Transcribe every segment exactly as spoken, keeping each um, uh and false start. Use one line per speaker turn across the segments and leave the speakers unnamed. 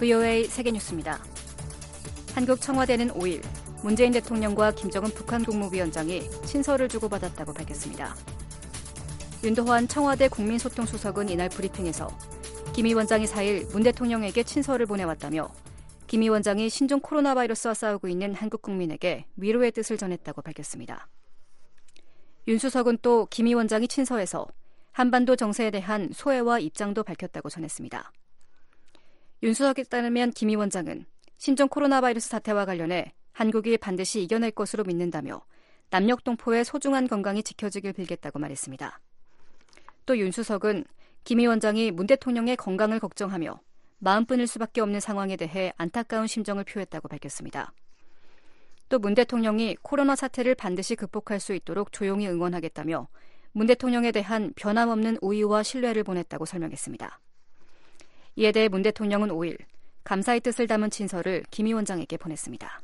브이오에이 세계뉴스입니다. 한국 청와대는 오일 문재인 대통령과 김정은 북한 국무위원장이 친서를 주고받았다고 밝혔습니다. 윤도환 청와대 국민소통수석은 이날 브리핑에서 김 위원장이 사일 문 대통령에게 친서를 보내왔다며 김 위원장이 신종 코로나 바이러스와 싸우고 있는 한국 국민에게 위로의 뜻을 전했다고 밝혔습니다. 윤 수석은 또 김 위원장이 친서에서 한반도 정세에 대한 소회와 입장도 밝혔다고 전했습니다. 윤 수석에 따르면 김 위원장은 신종 코로나 바이러스 사태와 관련해 한국이 반드시 이겨낼 것으로 믿는다며 남녘동포의 소중한 건강이 지켜지길 빌겠다고 말했습니다. 또 윤 수석은 김 위원장이 문 대통령의 건강을 걱정하며 마음 끊을 수밖에 없는 상황에 대해 안타까운 심정을 표했다고 밝혔습니다. 또 문 대통령이 코로나 사태를 반드시 극복할 수 있도록 조용히 응원하겠다며 문 대통령에 대한 변함없는 우위와 신뢰를 보냈다고 설명했습니다. 이에 대해 문 대통령은 오일 감사의 뜻을 담은 친서를 김 위원장에게 보냈습니다.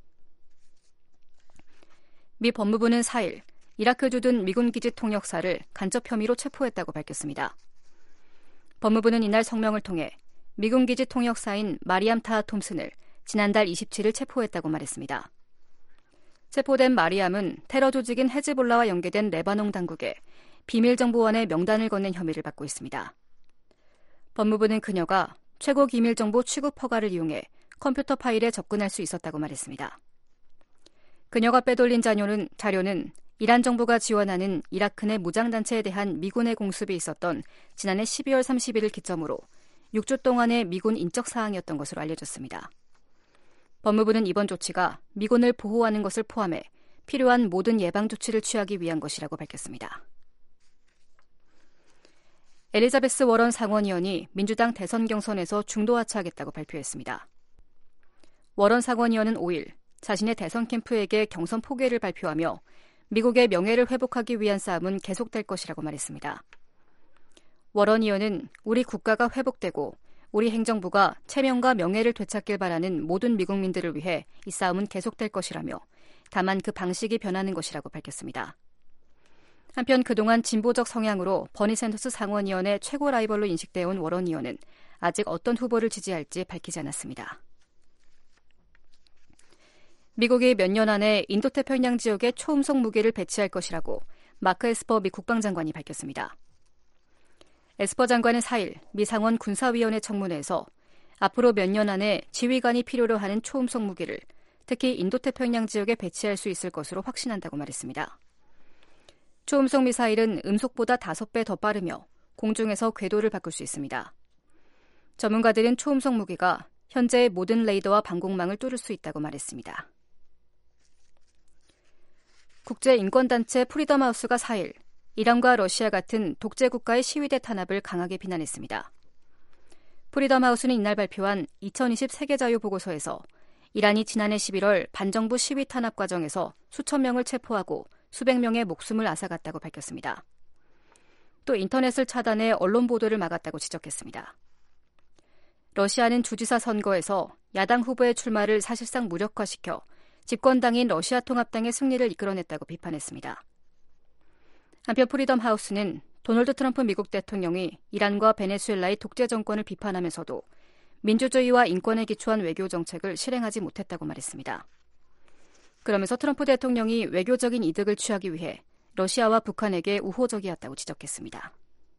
미 법무부는 사일 이라크 주둔 미군 기지 통역사를 간첩 혐의로 체포했다고 밝혔습니다. 법무부는 이날 성명을 통해 미군 기지 통역사인 마리암 타하 톰슨을 지난달 이십칠일 체포했다고 말했습니다. 체포된 마리암은 테러 조직인 헤즈볼라와 연계된 레바논 당국에 비밀정보원의 명단을 건넨 혐의를 받고 있습니다. 법무부는 그녀가 최고 기밀정보 취급 허가를 이용해 컴퓨터 파일에 접근할 수 있었다고 말했습니다. 그녀가 빼돌린 자료는, 자료는 이란 정부가 지원하는 이라크 내 무장단체에 대한 미군의 공습이 있었던 지난해 십이월 삼십일을 기점으로 육 주 동안의 미군 인적 사항이었던 것으로 알려졌습니다. 법무부는 이번 조치가 미군을 보호하는 것을 포함해 필요한 모든 예방 조치를 취하기 위한 것이라고 밝혔습니다. 엘리자베스 워런 상원의원이 민주당 대선 경선에서 중도 하차하겠다고 발표했습니다. 워런 상원의원은 오일 자신의 대선 캠프에게 경선 포기를 발표하며 미국의 명예를 회복하기 위한 싸움은 계속될 것이라고 말했습니다. 워런 의원은 우리 국가가 회복되고 우리 행정부가 체면과 명예를 되찾길 바라는 모든 미국민들을 위해 이 싸움은 계속될 것이라며 다만 그 방식이 변하는 것이라고 밝혔습니다. 한편 그동안 진보적 성향으로 버니 샌더스 상원의원의 최고 라이벌로 인식되어 온 워런 의원은 아직 어떤 후보를 지지할지 밝히지 않았습니다. 미국이 몇 년 안에 인도태평양 지역에 초음속 무기를 배치할 것이라고 마크 에스퍼 미 국방장관이 밝혔습니다. 에스퍼 장관은 사일 미 상원 군사위원회 청문회에서 앞으로 몇 년 안에 지휘관이 필요로 하는 초음속 무기를 특히 인도태평양 지역에 배치할 수 있을 것으로 확신한다고 말했습니다. 초음속 미사일은 음속보다 다섯 배 더 빠르며 공중에서 궤도를 바꿀 수 있습니다. 전문가들은 초음속 무기가 현재의 모든 레이더와 방공망을 뚫을 수 있다고 말했습니다. 국제인권단체 프리덤 하우스가 사일 이란과 러시아 같은 독재 국가의 시위대 탄압을 강하게 비난했습니다. 프리덤 하우스는 이날 발표한 이천이십 세계자유 보고서에서 이란이 지난해 십일월 반정부 시위 탄압 과정에서 수천 명을 체포하고 수백 명의 목숨을 앗아갔다고 밝혔습니다. 또 인터넷을 차단해 언론 보도를 막았다고 지적했습니다. 러시아는 주지사 선거에서 야당 후보의 출마를 사실상 무력화시켜 집권당인 러시아 통합당의 승리를 이끌어냈다고 비판했습니다. 한편 프리덤 하우스는 도널드 트럼프 미국 대통령이 이란과 베네수엘라의 독재 정권을 비판하면서도 민주주의와 인권에 기초한 외교 정책을 실행하지 못했다고 말했습니다. 그러면서 트럼프 대통령이 외교적인 이득을 취하기 위해 러시아와 북한에게 우호적이었다고 지적했습니다.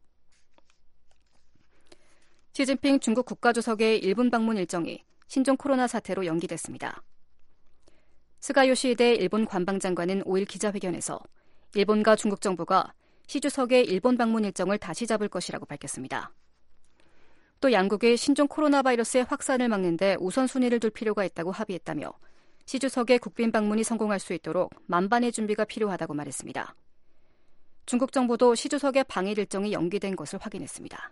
시진핑 중국 국가주석의 일본 방문 일정이 신종 코로나 사태로 연기됐습니다. 스가 요시히데 일본 관방장관은 오일 기자회견에서 일본과 중국 정부가 시 주석의 일본 방문 일정을 다시 잡을 것이라고 밝혔습니다. 또 양국이 신종 코로나 바이러스의 확산을 막는 데 우선순위를 둘 필요가 있다고 합의했다며 시 주석의 국빈 방문이 성공할 수 있도록 만반의 준비가 필요하다고 말했습니다. 중국 정부도 시 주석의 방일 일정이 연기된 것을 확인했습니다.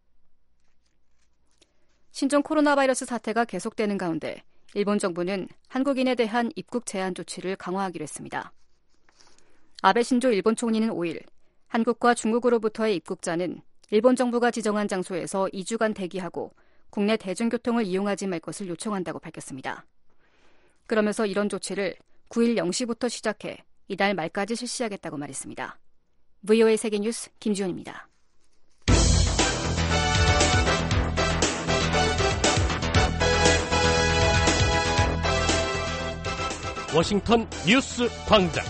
신종 코로나 바이러스 사태가 계속되는 가운데 일본 정부는 한국인에 대한 입국 제한 조치를 강화하기로 했습니다. 아베 신조 일본 총리는 오일 한국과 중국으로부터의 입국자는 일본 정부가 지정한 장소에서 이 주간 대기하고 국내 대중교통을 이용하지 말 것을 요청한다고 밝혔습니다. 그러면서 이런 조치를 구일 영 시부터 시작해 이달 말까지 실시하겠다고 말했습니다. 브이오에이 세계뉴스 김지훈입니다.
워싱턴 뉴스 광장.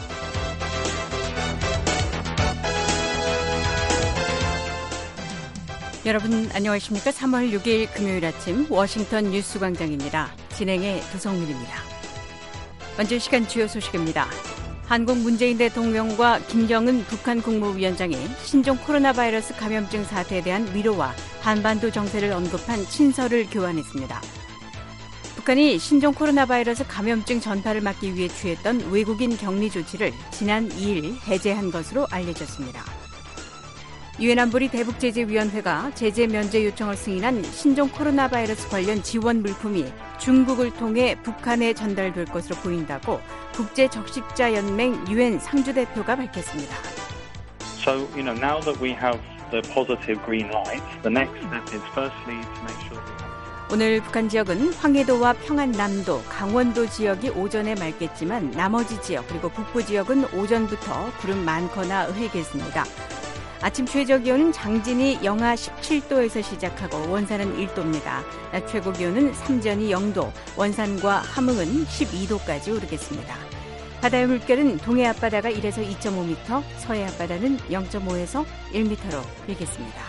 여러분 안녕하십니까? 삼월 육일 금요일 아침 워싱턴 뉴스 광장입니다. 진행의 도성민입니다. 먼저 시간 주요 소식입니다. 한국 문재인 대통령과 김정은 북한 국무위원장이 신종 코로나 바이러스 감염증 사태에 대한 위로와 한반도 정세를 언급한 친서를 교환했습니다. 북한이 신종 코로나 바이러스 감염증 전파를 막기 위해 취했던 외국인 격리 조치를 지난 이일 해제한 것으로 알려졌습니다. 유엔 안보리 대북제재위원회가 제재 면제 요청을 승인한 신종 코로나 바이러스 관련 지원 물품이 중국을 통해 북한에 전달될 것으로 보인다고 국제적십자연맹 유엔 상주대표가 밝혔습니다.
So, you know, now that we have the positive green light, the next step is firstly to make sure we have...
오늘 북한 지역은 황해도와 평안남도, 강원도 지역이 오전에 맑겠지만 나머지 지역 그리고 북부 지역은 오전부터 구름 많거나 흐리겠습니다. 아침 최저 기온은 장진이 영하 십칠도에서 시작하고 원산은 일도입니다. 낮 최고 기온은 삼전이 영도, 원산과 함흥은 십이도까지 오르겠습니다. 바다의 물결은 동해 앞바다가 일에서 이점오 미터, 서해 앞바다는 영점오에서 일 미터로 일겠습니다.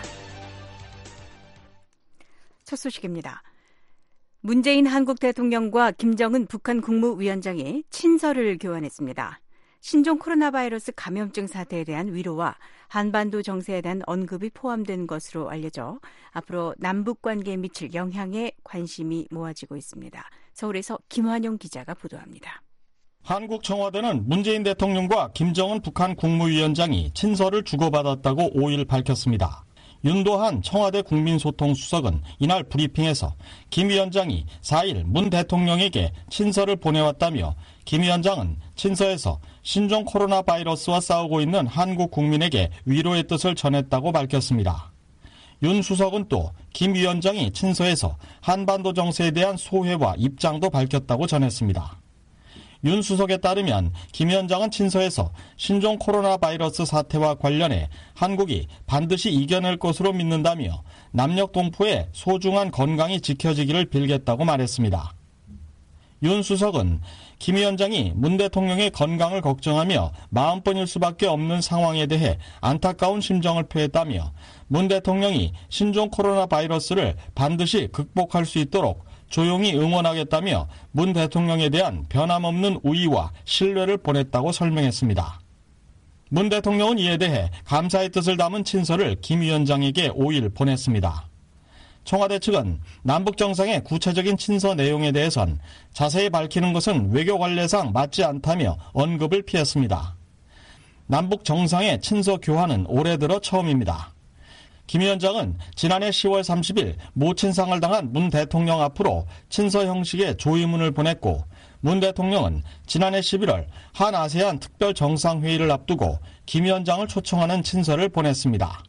첫 소식입니다. 문재인 한국 대통령과 김정은 북한 국무위원장이 친서를 교환했습니다. 신종 코로나 바이러스 감염증 사태에 대한 위로와 한반도 정세에 대한 언급이 포함된 것으로 알려져 앞으로 남북 관계에 미칠 영향에 관심이 모아지고 있습니다. 서울에서 김환용 기자가 보도합니다.
한국 청와대는 문재인 대통령과 김정은 북한 국무위원장이 친서를 주고받았다고 오일 밝혔습니다. 윤도한 청와대 국민소통수석은 이날 브리핑에서 김 위원장이 사일 문 대통령에게 친서를 보내왔다며 김 위원장은 친서에서 신종 코로나 바이러스와 싸우고 있는 한국 국민에게 위로의 뜻을 전했다고 밝혔습니다. 윤 수석은 또 김 위원장이 친서에서 한반도 정세에 대한 소회와 입장도 밝혔다고 전했습니다. 윤 수석에 따르면 김 위원장은 친서에서 신종 코로나 바이러스 사태와 관련해 한국이 반드시 이겨낼 것으로 믿는다며 남녘 동포의 소중한 건강이 지켜지기를 빌겠다고 말했습니다. 윤 수석은 김 위원장이 문 대통령의 건강을 걱정하며 마음뿐일 수밖에 없는 상황에 대해 안타까운 심정을 표했다며 문 대통령이 신종 코로나 바이러스를 반드시 극복할 수 있도록 조용히 응원하겠다며 문 대통령에 대한 변함없는 우의와 신뢰를 보냈다고 설명했습니다. 문 대통령은 이에 대해 감사의 뜻을 담은 친서를 김 위원장에게 오일 보냈습니다. 청와대 측은 남북 정상의 구체적인 친서 내용에 대해선 자세히 밝히는 것은 외교 관례상 맞지 않다며 언급을 피했습니다. 남북 정상의 친서 교환은 올해 들어 처음입니다. 김 위원장은 지난해 시월 삼십일 모친상을 당한 문 대통령 앞으로 친서 형식의 조의문을 보냈고 문 대통령은 지난해 십일월 한아세안 특별 정상회의를 앞두고 김 위원장을 초청하는 친서를 보냈습니다.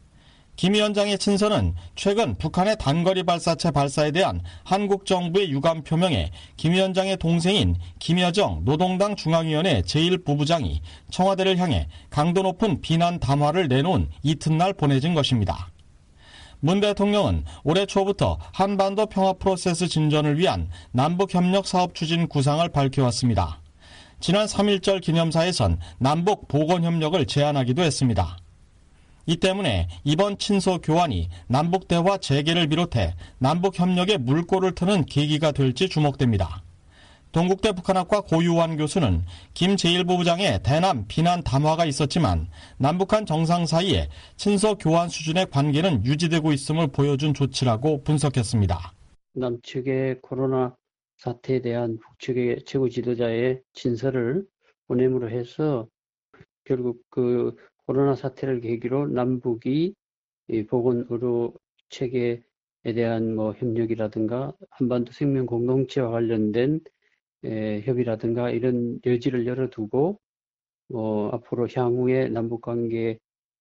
김 위원장의 친서는 최근 북한의 단거리 발사체 발사에 대한 한국 정부의 유감 표명에 김 위원장의 동생인 김여정 노동당 중앙위원회 제일 부부장이 청와대를 향해 강도 높은 비난 담화를 내놓은 이튿날 보내진 것입니다. 문 대통령은 올해 초부터 한반도 평화 프로세스 진전을 위한 남북협력 사업 추진 구상을 밝혀왔습니다. 지난 삼일절 기념사에선 남북 보건협력을 제안하기도 했습니다. 이 때문에 이번 친서 교환이 남북 대화 재개를 비롯해 남북 협력의 물꼬를 트는 계기가 될지 주목됩니다. 동국대 북한학과 고유환 교수는 김 제일 부부장의 대남 비난 담화가 있었지만 남북한 정상 사이에 친서 교환 수준의 관계는 유지되고 있음을 보여준 조치라고 분석했습니다.
남측의 코로나 사태에 대한 북측의 최고 지도자의 친서를 보냄으로 해서 결국 그 코로나 사태를 계기로 남북이 보건 의료 체계에 대한 뭐 협력이라든가 한반도 생명 공동체와 관련된 에, 협의라든가 이런 여지를 열어두고 어, 앞으로 향후의 남북 관계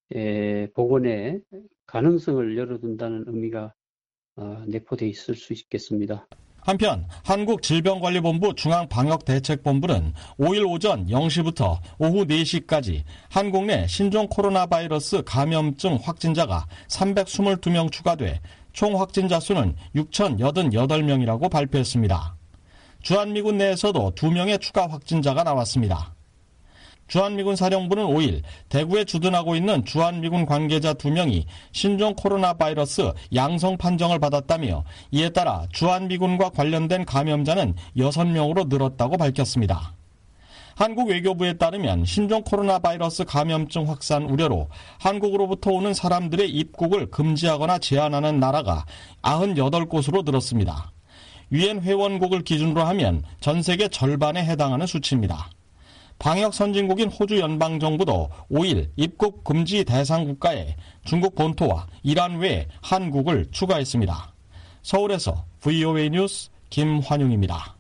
복원의 가능성을 열어둔다는 의미가 어, 내포돼 있을 수 있겠습니다.
한편 한국질병관리본부 중앙방역대책본부는 오일 오전 영시부터 오후 네시까지 한국 내 신종 코로나 바이러스 감염증 확진자가 삼백이십이 명 추가돼 총 확진자 수는 육천팔십팔 명이라고 발표했습니다. 주한미군 내에서도 두 명의 추가 확진자가 나왔습니다. 주한미군 사령부는 오일 대구에 주둔하고 있는 주한미군 관계자 두 명이 신종 코로나 바이러스 양성 판정을 받았다며 이에 따라 주한미군과 관련된 감염자는 여섯 명으로 늘었다고 밝혔습니다. 한국 외교부에 따르면 신종 코로나 바이러스 감염증 확산 우려로 한국으로부터 오는 사람들의 입국을 금지하거나 제한하는 나라가 구십팔 곳으로 늘었습니다. 유엔 회원국을 기준으로 하면 전 세계 절반에 해당하는 수치입니다. 방역 선진국인 호주 연방정부도 오일 입국 금지 대상 국가에 중국 본토와 이란 외에 한국을 추가했습니다. 서울에서 브이오에이 뉴스 김환용입니다.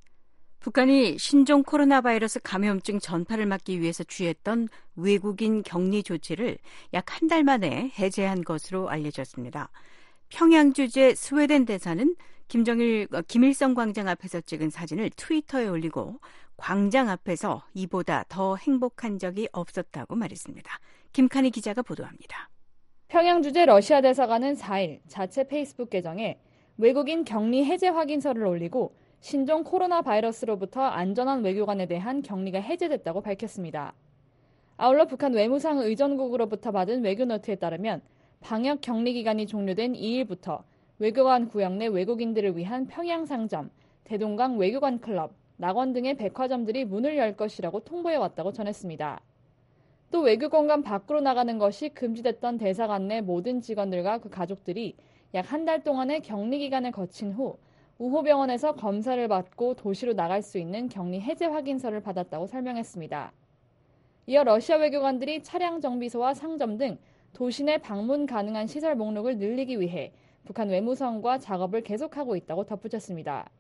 북한이 신종 코로나 바이러스 감염증 전파를 막기 위해서 취했던 외국인 격리 조치를 약 한 달 만에 해제한 것으로 알려졌습니다. 평양 주재 스웨덴 대사는 김정일, 김일성 광장 앞에서 찍은 사진을 트위터에 올리고 광장 앞에서 이보다 더 행복한 적이 없었다고 말했습니다. 김칸희 기자가 보도합니다.
평양 주재 러시아 대사관은 사일 자체 페이스북 계정에 외국인 격리 해제 확인서를 올리고 신종 코로나 바이러스로부터 안전한 외교관에 대한 격리가 해제됐다고 밝혔습니다. 아울러 북한 외무상 의전국으로부터 받은 외교노트에 따르면 방역 격리 기간이 종료된 이일부터 외교관 구역 내 외국인들을 위한 평양 상점, 대동강 외교관 클럽, 낙원 등의 백화점들이 문을 열 것이라고 통보해왔다고 전했습니다. 또 외교공간 밖으로 나가는 것이 금지됐던 대사관 내 모든 직원들과 그 가족들이 약 한 달 동안의 격리 기간을 거친 후 우호병원에서 검사를 받고 도시로 나갈 수 있는 격리 해제 확인서를 받았다고 설명했습니다. 이어 러시아 외교관들이 차량 정비소와 상점 등 도시 내 방문 가능한 시설 목록을 늘리기 위해 북한 외무성과 작업을 계속하고 있다고 덧붙였습니다.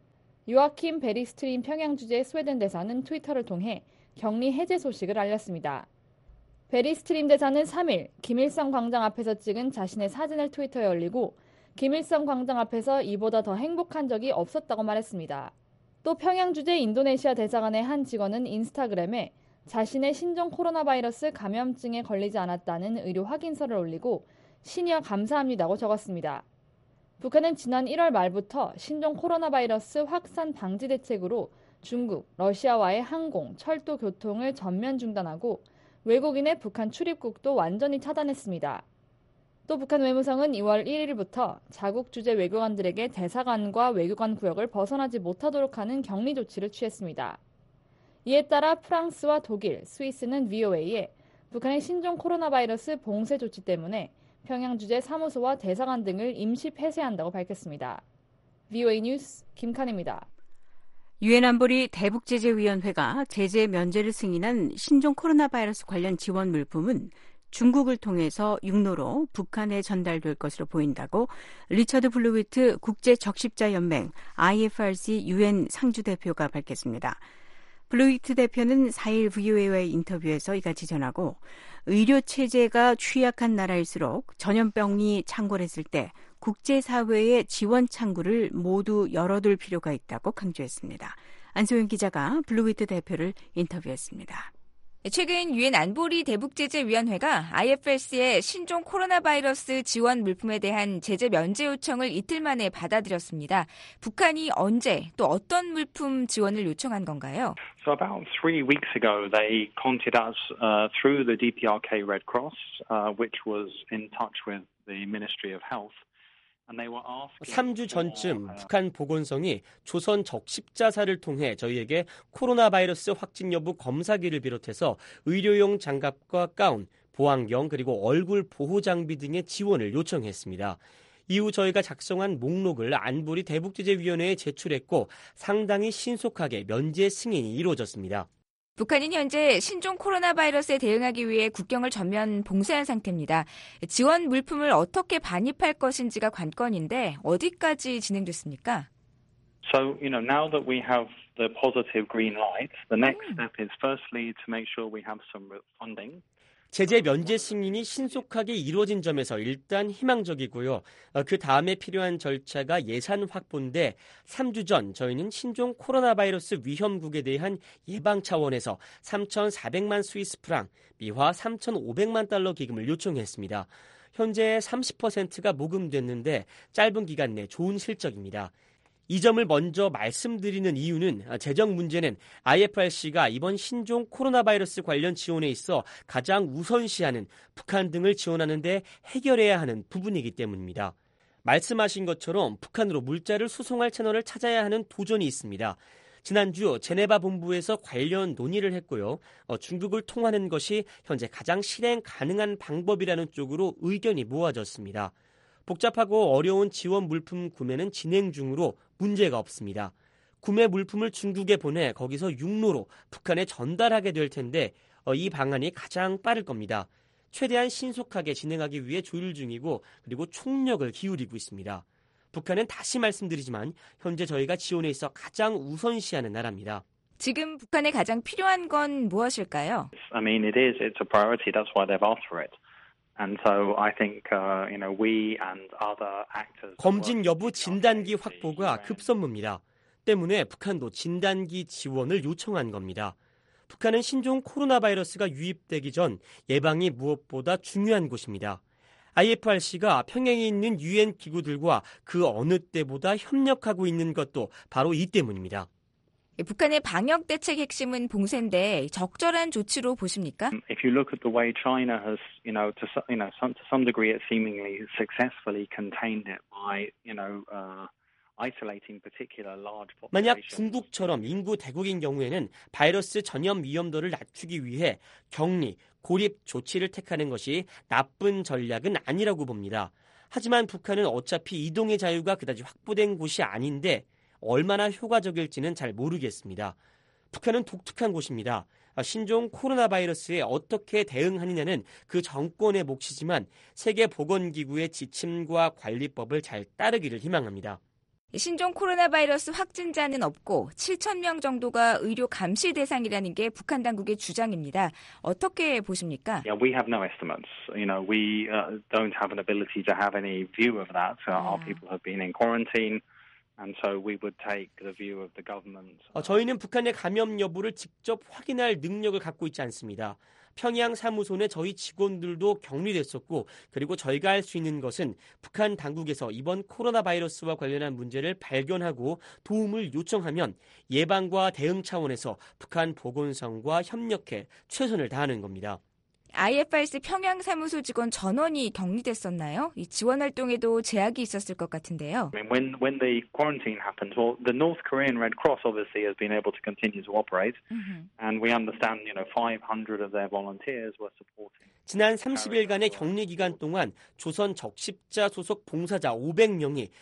요아킴 베리스트림 평양 주재 스웨덴 대사는 트위터를 통해 격리 해제 소식을 알렸습니다. 베리스트림 대사는 삼일 김일성 광장 앞에서 찍은 자신의 사진을 트위터에 올리고 김일성 광장 앞에서 이보다 더 행복한 적이 없었다고 말했습니다. 또 평양 주재 인도네시아 대사관의 한 직원은 인스타그램에 자신의 신종 코로나 바이러스 감염증에 걸리지 않았다는 의료 확인서를 올리고 신이여 감사합니다고 적었습니다. 북한은 지난 일월 말부터 신종 코로나 바이러스 확산 방지 대책으로 중국, 러시아와의 항공, 철도 교통을 전면 중단하고 외국인의 북한 출입국도 완전히 차단했습니다. 또 북한 외무성은 이월 일일부터 자국 주재 외교관들에게 대사관과 외교관 구역을 벗어나지 못하도록 하는 격리 조치를 취했습니다. 이에 따라 프랑스와 독일, 스위스는 브이오에이에 북한의 신종 코로나 바이러스 봉쇄 조치 때문에 평양 주재 사무소와 대사관 등을 임시 폐쇄한다고 밝혔습니다. 브이오에이 뉴스 김칸입니다.
유엔 안보리 대북제재위원회가 제재 면제를 승인한 신종 코로나 바이러스 관련 지원 물품은 중국을 통해서 육로로 북한에 전달될 것으로 보인다고 리처드 블루위트 국제적십자연맹 아이에프알씨 유엔 상주대표가 밝혔습니다. 블루위트 대표는 사일 브이오에이와의 인터뷰에서 이같이 전하고 의료체제가 취약한 나라일수록 전염병이 창궐했을 때 국제사회의 지원 창구를 모두 열어둘 필요가 있다고 강조했습니다. 안소영 기자가 블루위트 대표를 인터뷰했습니다.
최근 유엔 안보리 대북제재위원회가 아이에프알씨의 신종 코로나 바이러스 지원 물품에 대한 제재 면제 요청을 이틀 만에 받아들였습니다. 북한이 언제 또 어떤 물품 지원을 요청한 건가요?
So about three weeks ago, they contacted us uh, through the 디피아르케이 Red Cross, uh, which was in touch with the Ministry of Health.
삼 주 전쯤 북한 보건성이 조선 적십자사를 통해 저희에게 코로나 바이러스 확진 여부 검사기를 비롯해서 의료용 장갑과 가운, 보안경 그리고 얼굴 보호 장비 등의 지원을 요청했습니다. 이후 저희가 작성한 목록을 안보리 대북제재위원회에 제출했고 상당히 신속하게 면제 승인이 이루어졌습니다.
북한은 현재 신종 코로나 바이러스에 대응하기 위해 국경을 전면 봉쇄한 상태입니다. 지원 물품을 어떻게 반입할 것인지가 관건인데 어디까지 진행됐습니까?
So, you know, now that we have the positive green light, the next step is firstly to make sure we have some funding.
제재 면제 승인이 신속하게 이루어진 점에서 일단 희망적이고요. 그 다음에 필요한 절차가 예산 확보인데 삼 주 전 저희는 신종 코로나 바이러스 위험국에 대한 예방 차원에서 삼천사백만 스위스 프랑, 미화 삼천오백만 달러 기금을 요청했습니다. 현재 삼십 퍼센트가 모금됐는데 짧은 기간 내 좋은 실적입니다. 이 점을 먼저 말씀드리는 이유는 재정 문제는 아이에프알씨가 이번 신종 코로나 바이러스 관련 지원에 있어 가장 우선시하는 북한 등을 지원하는 데 해결해야 하는 부분이기 때문입니다. 말씀하신 것처럼 북한으로 물자를 수송할 채널을 찾아야 하는 도전이 있습니다. 지난주 제네바 본부에서 관련 논의를 했고요. 어, 중국을 통하는 것이 현재 가장 실행 가능한 방법이라는 쪽으로 의견이 모아졌습니다. 복잡하고 어려운 지원 물품 구매는 진행 중으로 문제가 없습니다. 구매 물품을 중국에 보내 거기서 육로로 북한에 전달하게 될 텐데 어, 이 방안이 가장 빠를 겁니다. 최대한 신속하게 진행하기 위해 조율 중이고 그리고 총력을 기울이고 있습니다. 북한은 다시 말씀드리지만 현재 저희가 지원에 있어 가장 우선시하는 나라입니다.
지금 북한에 가장 필요한 건 무엇일까요?
I mean, it is. It's a priority. That's why they've asked for it. And so I think, uh, you know, we and other actors.
검진 여부 진단기 확보가 급선무입니다. 때문에 북한도 진단기 지원을 요청한 겁니다. 북한은 신종 코로나 바이러스가 유입되기 전 예방이 무엇보다 중요한 곳입니다. 아이에프알씨가 평양에 있는 유엔 기구들과 그 어느 때보다 협력하고 있는 것도 바로 이 때문입니다.
북한의 방역 대책 핵심은 봉쇄인데 적절한 조치로 보십니까?
If you look at the way China has, you know, to you know, some, to some degree, it seemingly successfully contained it by, you know, uh, isolating particular large populations.
만약 중국처럼 인구 대국인 경우에는 바이러스 전염 위험도를 낮추기 위해 격리, 고립 조치를 택하는 것이 나쁜 전략은 아니라고 봅니다. 하지만 북한은 어차피 이동의 자유가 그다지 확보된 곳이 아닌데 얼마나 효과적일지는 잘 모르겠습니다. 북한은 독특한 곳입니다. 신종 코로나 바이러스에 어떻게 대응하느냐는 그 정권의 몫이지만 세계보건기구의 지침과 관리법을 잘 따르기를 희망합니다.
신종 코로나 바이러스 확진자는 없고 칠천 명 정도가 의료 감시 대상이라는 게 북한 당국의 주장입니다. 어떻게 보십니까?
Yeah, we have no estimates. You know, we uh, don't have an ability to have any view of that. So our people have been in quarantine. And so we would take the view of the government.
어, 저희는 북한의 감염 여부를 직접 확인할 능력을 갖고 있지 않습니다. 평양 사무소 내 저희 직원들도 격리됐었고 그리고 저희가 할 수 있는 것은 북한 당국에서 이번 코로나 바이러스와 관련한 문제를 발견하고 도움을 요청하면 예방과 대응 차원에서 북한 보건성과 협력해 최선을 다하는 겁니다.
아이에프알씨 평양 사무소 직원 전원이 격리됐었나요? 이 지원 활동에도 제약이 있었을 것 같은데요.
I mean, when when the quarantine happened, well, the North Korean Red Cross obviously has been able to continue to operate, mm-hmm. and we understand, you know, five hundred of their volunteers were supporting.
지난 삼십 일간의 격리 기간 동안 조선 적십자 소속 봉사자 오백 명이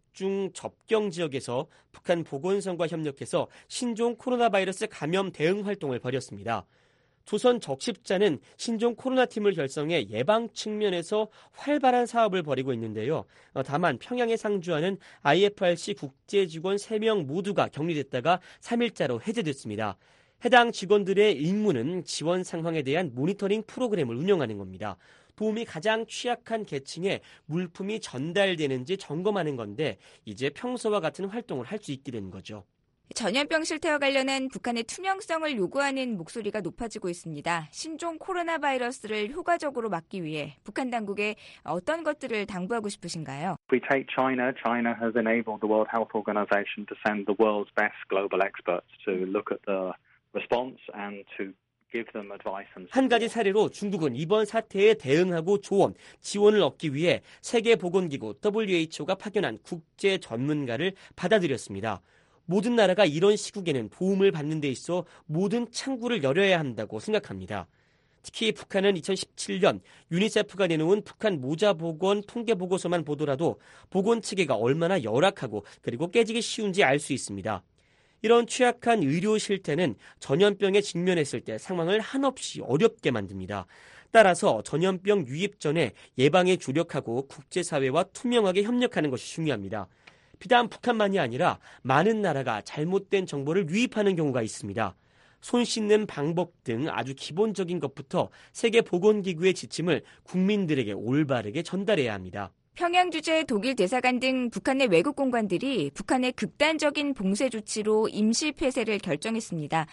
북중 접경 지역에서 북한 보건성과 협력해서 신종 코로나 바이러스 감염 대응 활동을 벌였습니다. 조선 적십자는 신종 코로나 팀을 결성해 예방 측면에서 활발한 사업을 벌이고 있는데요. 다만 평양에 상주하는 아이에프알씨 국제 직원 세 명 모두가 격리됐다가 삼 일자로 해제됐습니다. 해당 직원들의 임무는 지원 상황에 대한 모니터링 프로그램을 운영하는 겁니다. 도움이 가장 취약한 계층에 물품이 전달되는지 점검하는 건데 이제 평소와 같은 활동을 할 수 있게 된 거죠.
전염병 실태와 관련한 북한의 투명성을 요구하는 목소리가 높아지고 있습니다. 신종 코로나 바이러스를 효과적으로 막기 위해 북한 당국에 어떤 것들을 당부하고 싶으신가요?
If we take China, China has enabled the World Health Organization to send the world's best global experts to look at the response and to give them advice and support.
한 가지 사례로 중국은 이번 사태에 대응하고 조언, 지원을 얻기 위해 세계보건기구 더블유에이치오가 파견한 국제 전문가를 받아들였습니다. 모든 나라가 이런 시국에는 도움을 받는 데 있어 모든 창구를 열어야 한다고 생각합니다. 특히 북한은 이천십칠 년 유니세프가 내놓은 북한 모자보건 통계보고서만 보더라도 보건체계가 얼마나 열악하고 그리고 깨지기 쉬운지 알 수 있습니다. 이런 취약한 의료 실태는 전염병에 직면했을 때 상황을 한없이 어렵게 만듭니다. 따라서 전염병 유입 전에 예방에 주력하고 국제사회와 투명하게 협력하는 것이 중요합니다. 비단 북한만이 아니라 많은 나라가 잘못된 정보를 유입하는 경우가 있습니다. 손 씻는 방법 등 아주 기본적인 것부터 세계보건기구의 지침을 국민들에게 올바르게 전달해야 합니다.
평양 주재 독일 대사관 등 북한의 외국 공관들이 북한의 극단적인 봉쇄 조치로 임시 폐쇄를 결정했습니다.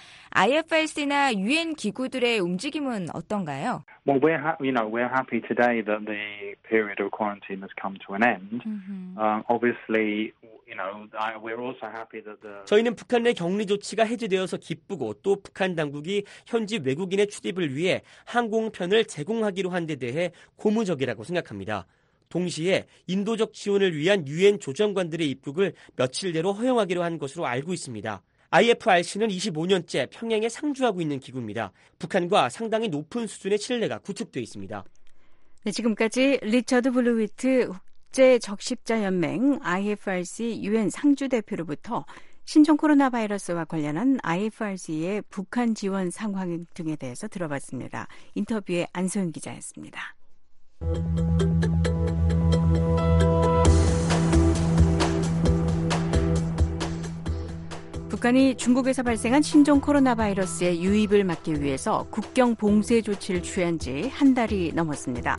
아이에프알씨나 유엔 기구들의 움직임은 어떤가요?
Well, we're ha- you know we're happy today that the period of quarantine has come to an end. Mm-hmm. Uh, obviously,
저희는 북한 내 격리 조치가 해제되어서 기쁘고 또 북한 당국이 현지 외국인의 출입을 위해 항공편을 제공하기로 한 데 대해 고무적이라고 생각합니다. 동시에 인도적 지원을 위한 유엔 조정관들의 입국을 며칠 내로 허용하기로 한 것으로 알고 있습니다. 아이에프알씨는 이십오 년째 평양에 상주하고 있는 기구입니다. 북한과 상당히 높은 수준의 신뢰가 구축되어 있습니다.
네, 지금까지 리처드 블루위트 국제적십자연맹 아이에프알씨 유엔 상주대표로부터 신종 코로나 바이러스와 관련한 아이에프알씨의 북한 지원 상황 등에 대해서 들어봤습니다. 인터뷰의 안소영 기자였습니다. 북한이 중국에서 발생한 신종 코로나 바이러스의 유입을 막기 위해서 국경 봉쇄 조치를 취한 지 한 달이 넘었습니다.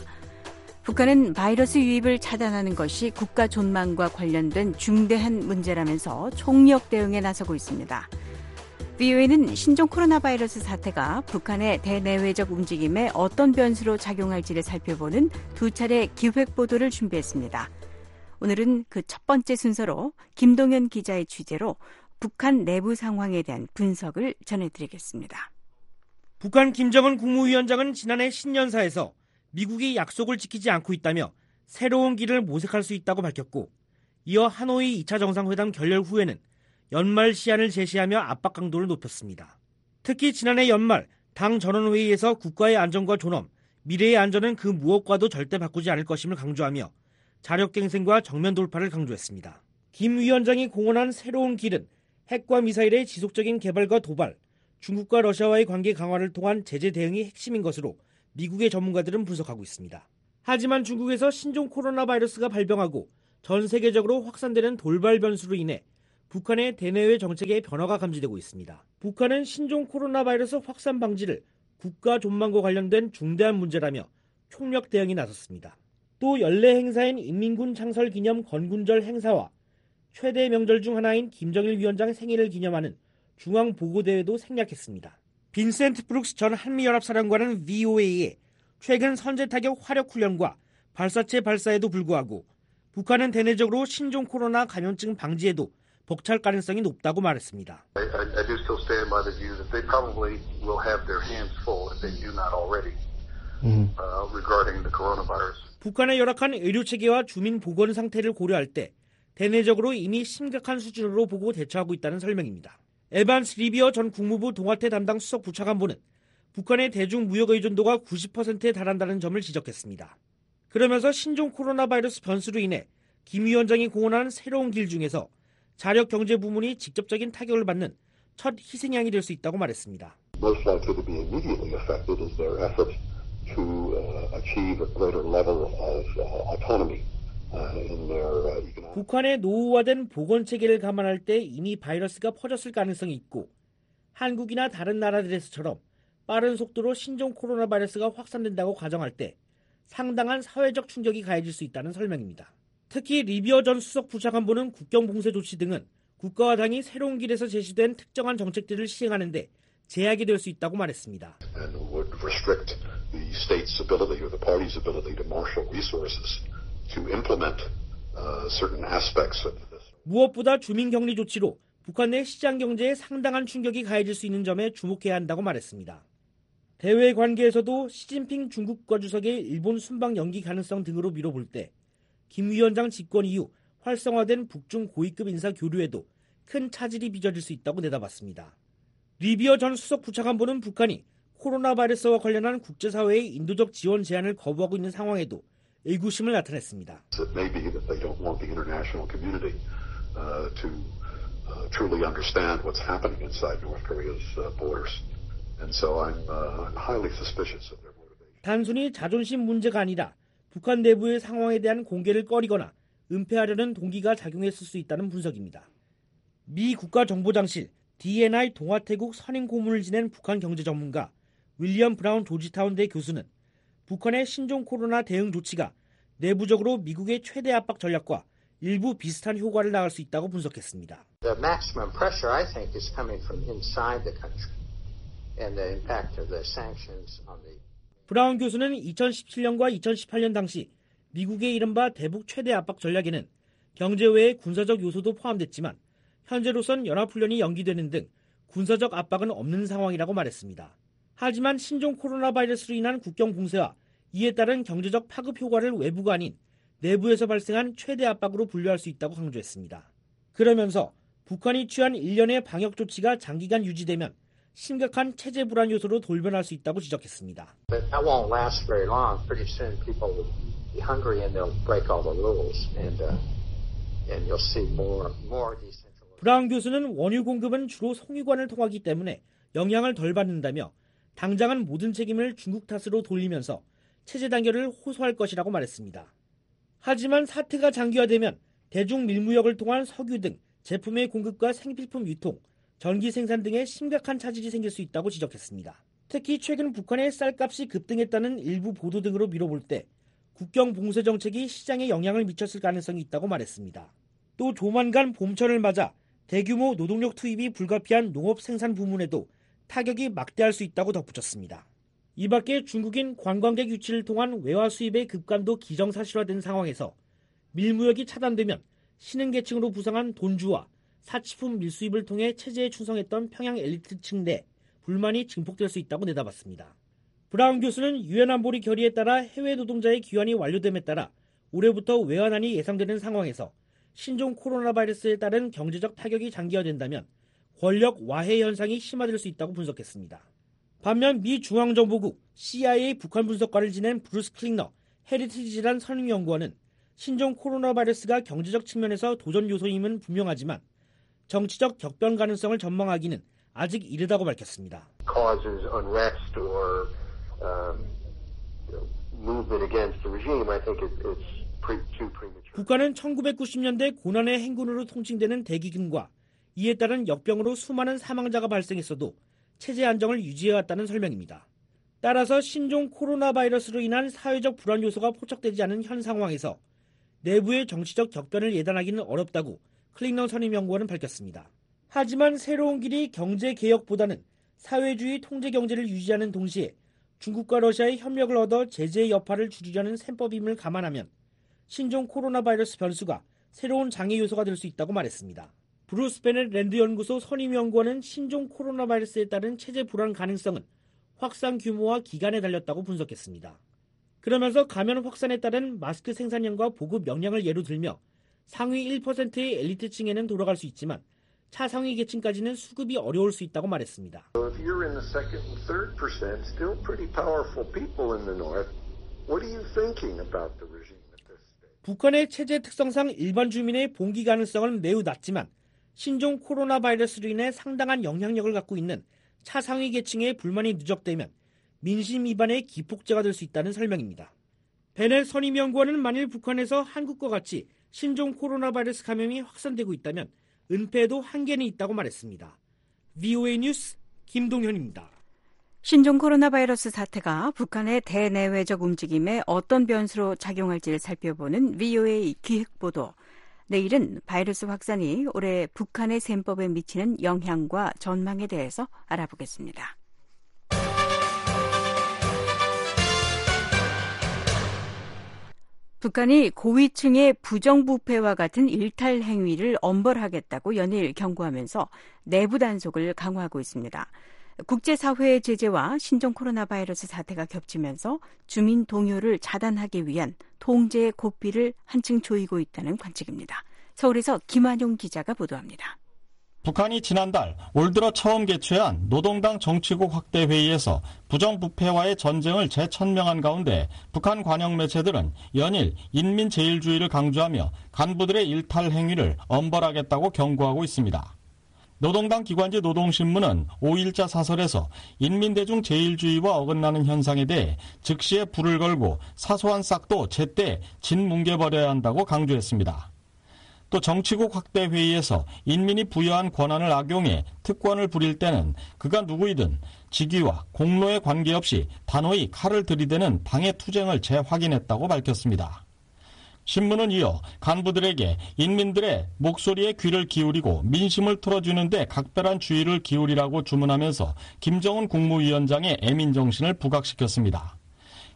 북한은 바이러스 유입을 차단하는 것이 국가 존망과 관련된 중대한 문제라면서 총력 대응에 나서고 있습니다. 브이오에이는 신종 코로나 바이러스 사태가 북한의 대내외적 움직임에 어떤 변수로 작용할지를 살펴보는 두 차례 기획 보도를 준비했습니다. 오늘은 그 첫 번째 순서로 김동현 기자의 취재로 북한 내부 상황에 대한 분석을 전해드리겠습니다.
북한 김정은 국무위원장은 지난해 신년사에서 미국이 약속을 지키지 않고 있다며 새로운 길을 모색할 수 있다고 밝혔고, 이어 하노이 이 차 정상회담 결렬 후에는 연말 시한을 제시하며 압박 강도를 높였습니다. 특히 지난해 연말 당 전원회의에서 국가의 안전과 존엄, 미래의 안전은 그 무엇과도 절대 바꾸지 않을 것임을 강조하며 자력갱생과 정면 돌파를 강조했습니다. 김 위원장이 공언한 새로운 길은 핵과 미사일의 지속적인 개발과 도발, 중국과 러시아와의 관계 강화를 통한 제재 대응이 핵심인 것으로 미국의 전문가들은 분석하고 있습니다. 하지만 중국에서 신종 코로나 바이러스가 발병하고 전 세계적으로 확산되는 돌발 변수로 인해 북한의 대내외 정책에 변화가 감지되고 있습니다. 북한은 신종 코로나 바이러스 확산 방지를 국가 존망과 관련된 중대한 문제라며 총력 대응에 나섰습니다. 또 연례 행사인 인민군 창설 기념 건군절 행사와 최대 명절 중 하나인 김정일 위원장 생일을 기념하는 중앙보고대회도 생략했습니다. 빈센트 브룩스 전 한미연합사령관은 브이오에이에 최근 선제타격 화력훈련과 발사체 발사에도 불구하고 북한은 대내적으로 신종 코로나 감염증 방지에도 벅찰 가능성이 높다고 말했습니다.
I, I do still stand by the view that they probably will have their hands full if they do not already uh, regarding the coronavirus.
북한의 열악한 의료체계와 주민 보건 상태를 고려할 때 대내적으로 이미 심각한 수준으로 보고 대처하고 있다는 설명입니다. 에반스 리비어 전 국무부 동아태 담당 수석 부차관보는 북한의 대중 무역 의존도가 구십 퍼센트에 달한다는 점을 지적했습니다. 그러면서 신종 코로나 바이러스 변수로 인해 김 위원장이 공언한 새로운 길 중에서 자력 경제 부문이 직접적인 타격을 받는 첫 희생양이 될 수 있다고 말했습니다.
Most likely to be immediately affected is their effort to uh, achieve a greater level of uh, autonomy.
북한의 노후화된 보건체계를 감안할 때 이미 바이러스가 퍼졌을 가능성이 있고 한국이나 다른 나라들에서처럼 빠른 속도로 신종 코로나 바이러스가 확산된다고 가정할 때 상당한 사회적 충격이 가해질 수 있다는 설명입니다. 특히 리비어 전 수석 부차관보는 국경 봉쇄 조치 등은 국가와 당이 새로운 길에서 제시된 특정한 정책들을 시행하는 데 제약이 될 수 있다고 말했습니다.
And would restrict the state's ability or the party's ability to marshal resources. To implement, uh, certain aspects of this.
무엇보다 주민격리 조치로 북한 내 시장 경제에 상당한 충격이 가해질 수 있는 점에 주목해야 한다고 말했습니다. 대외 관계에서도 시진핑 중국 국가주석의 일본 순방 연기 가능성 등으로 미뤄볼 때 김 위원장 집권 이후 활성화된 북중 고위급 인사 교류에도 큰 차질이 빚어질 수 있다고 내다봤습니다. 리비어 전 수석 부차관보는 북한이 코로나 바이러스와 관련한 국제사회의 인도적 지원 제안을 거부하고 있는 상황에도 의구심을 나타냈습니다.
It may be that they don't want the international community uh, to uh, truly understand what's happening inside North Korea's uh, borders, and so I'm uh, highly suspicious of their motivation.
단순히 자존심 문제가 아니라 북한 내부의 상황에 대한 공개를 꺼리거나 은폐하려는 동기가 작용했을 수 있다는 분석입니다. 미 국가정보장실 디엔아이 동아태국 선임 고문을 지낸 북한 경제 전문가 윌리엄 브라운 조지타운대 교수는 북한의 신종 코로나 대응 조치가 내부적으로 미국의 최대 압박 전략과 일부 비슷한 효과를 낳을 수 있다고 분석했습니다.
The maximum pressure, I think, is coming from inside the country and the impact of the sanctions on the.
브라운 교수는 이천십칠 년과 이천십팔 년 당시 미국의 이른바 대북 최대 압박 전략에는 경제 외에 군사적 요소도 포함됐지만 현재로선 연합훈련이 연기되는 등 군사적 압박은 없는 상황이라고 말했습니다. 하지만 신종 코로나 바이러스로 인한 국경 봉쇄와 이에 따른 경제적 파급 효과를 외부가 아닌 내부에서 발생한 최대 압박으로 분류할 수 있다고 강조했습니다. 그러면서 북한이 취한 일련의 방역 조치가 장기간 유지되면 심각한 체제 불안 요소로 돌변할 수 있다고 지적했습니다.
But that won't last very long. Pretty soon people will be hungry and they'll break all the rules and uh, and you'll see more more decentralization.
브라운 교수는 원유 공급은 주로 송유관을 통하기 때문에 영향을 덜 받는다며 당장은 모든 책임을 중국 탓으로 돌리면서 체제 단결을 호소할 것이라고 말했습니다. 하지만 사태가 장기화되면 대중 밀무역을 통한 석유 등 제품의 공급과 생필품 유통, 전기 생산 등에 심각한 차질이 생길 수 있다고 지적했습니다. 특히 최근 북한의 쌀값이 급등했다는 일부 보도 등으로 미뤄볼 때 국경 봉쇄 정책이 시장에 영향을 미쳤을 가능성이 있다고 말했습니다. 또 조만간 봄철을 맞아 대규모 노동력 투입이 불가피한 농업 생산 부문에도 타격이 막대할 수 있다고 덧붙였습니다. 이 밖에 중국인 관광객 유치를 통한 외화 수입의 급감도 기정사실화된 상황에서 밀무역이 차단되면 신흥계층으로 부상한 돈주와 사치품 밀수입을 통해 체제에 충성했던 평양 엘리트층 내 불만이 증폭될 수 있다고 내다봤습니다. 브라운 교수는 유엔 안보리 결의에 따라 해외 노동자의 귀환이 완료됨에 따라 올해부터 외환난이 예상되는 상황에서 신종 코로나 바이러스에 따른 경제적 타격이 장기화된다면 권력 와해 현상이 심화될 수 있다고 분석했습니다. 반면 미 중앙정보국 씨아이에이 북한 분석관을 지낸 브루스 클링너 헤리티지 질환 선임연구원은 신종 코로나 바이러스가 경제적 측면에서 도전 요소임은 분명하지만 정치적 격변 가능성을 전망하기는 아직 이르다고 밝혔습니다.
Causes unrest or um, movement against the regime. I think it's too premature.
북한은 천구백구십 년대 고난의 행군으로 통칭되는 대기근과 이에 따른 역병으로 수많은 사망자가 발생했어도 체제 안정을 유지해왔다는 설명입니다. 따라서 신종 코로나 바이러스로 인한 사회적 불안 요소가 포착되지 않은 현 상황에서 내부의 정치적 격변을 예단하기는 어렵다고 클링넌 선임연구원은 밝혔습니다. 하지만 새로운 길이 경제개혁보다는 사회주의 통제경제를 유지하는 동시에 중국과 러시아의 협력을 얻어 제재의 여파를 줄이려는 셈법임을 감안하면 신종 코로나 바이러스 변수가 새로운 장애 요소가 될 수 있다고 말했습니다. 브루스 베넷 랜드 연구소 선임연구원은 신종 코로나 바이러스에 따른 체제 불안 가능성은 확산 규모와 기간에 달렸다고 분석했습니다. 그러면서 감염 확산에 따른 마스크 생산량과 보급 역량을 예로 들며 상위 일 퍼센트의 엘리트층에는 돌아갈 수 있지만 차상위 계층까지는 수급이 어려울 수 있다고 말했습니다.
If you're in the second and third percent, still pretty powerful people in the north. What are you thinking about the regime at this stage?
북한의 체제 특성상 일반 주민의 봉기 가능성은 매우 낮지만 신종 코로나 바이러스로 인해 상당한 영향력을 갖고 있는 차상위 계층의 불만이 누적되면 민심 위반의 기폭제가 될 수 있다는 설명입니다. 베넷 선임연구원은 만일 북한에서 한국과 같이 신종 코로나 바이러스 감염이 확산되고 있다면 은폐에도 한계는 있다고 말했습니다. 브이오에이 뉴스 김동현입니다.
신종 코로나 바이러스 사태가 북한의 대내외적 움직임에 어떤 변수로 작용할지를 살펴보는 브이오에이 기획보도. 내일은 바이러스 확산이 올해 북한의 셈법에 미치는 영향과 전망에 대해서 알아보겠습니다. 북한이 고위층의 부정부패와 같은 일탈 행위를 엄벌하겠다고 연일 경고하면서 내부 단속을 강화하고 있습니다. 국제사회의 제재와 신종 코로나 바이러스 사태가 겹치면서 주민 동요를 차단하기 위한 통제의 고삐를 한층 조이고 있다는 관측입니다. 서울에서 김한용 기자가 보도합니다.
북한이 지난달 올 들어 처음 개최한 노동당 정치국 확대 회의에서 부정부패와의 전쟁을 재천명한 가운데 북한 관영 매체들은 연일 인민제일주의를 강조하며 간부들의 일탈 행위를 엄벌하겠다고 경고하고 있습니다. 노동당 기관지 노동신문은 오일자 사설에서 인민대중 제일주의와 어긋나는 현상에 대해 즉시에 불을 걸고 사소한 싹도 제때 진뭉개버려야 한다고 강조했습니다. 또 정치국 확대 회의에서 인민이 부여한 권한을 악용해 특권을 부릴 때는 그가 누구이든 직위와 공로에 관계없이 단호히 칼을 들이대는 방해 투쟁을 재확인했다고 밝혔습니다. 신문은 이어 간부들에게 인민들의 목소리에 귀를 기울이고 민심을 틀어주는 데 각별한 주의를 기울이라고 주문하면서 김정은 국무위원장의 애민 정신을 부각시켰습니다.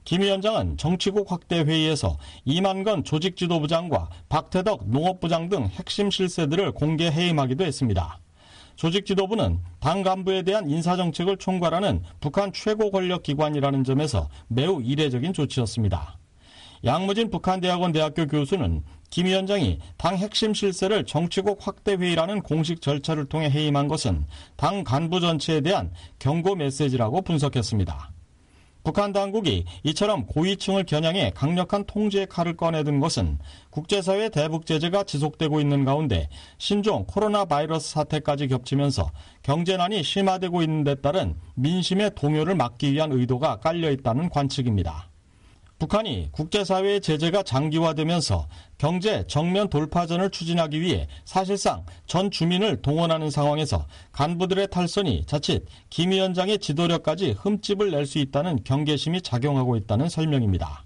김 위원장은 정치국 확대 회의에서 이만건 조직지도부장과 박태덕 농업부장 등 핵심 실세들을 공개 해임하기도 했습니다. 조직지도부는 당 간부에 대한 인사정책을 총괄하는 북한 최고 권력기관이라는 점에서 매우 이례적인 조치였습니다. 양무진 북한대학원 대학교 교수는 김 위원장이 당 핵심 실세를 정치국 확대 회의라는 공식 절차를 통해 해임한 것은 당 간부 전체에 대한 경고 메시지라고 분석했습니다. 북한 당국이 이처럼 고위층을 겨냥해 강력한 통제의 칼을 꺼내든 것은 국제사회 대북 제재가 지속되고 있는 가운데 신종 코로나 바이러스 사태까지 겹치면서 경제난이 심화되고 있는 데 따른 민심의 동요를 막기 위한 의도가 깔려 있다는 관측입니다. 북한이 국제사회의 제재가 장기화되면서 경제 정면 돌파전을 추진하기 위해 사실상 전 주민을 동원하는 상황에서 간부들의 탈선이 자칫 김 위원장의 지도력까지 흠집을 낼 수 있다는 경계심이 작용하고 있다는 설명입니다.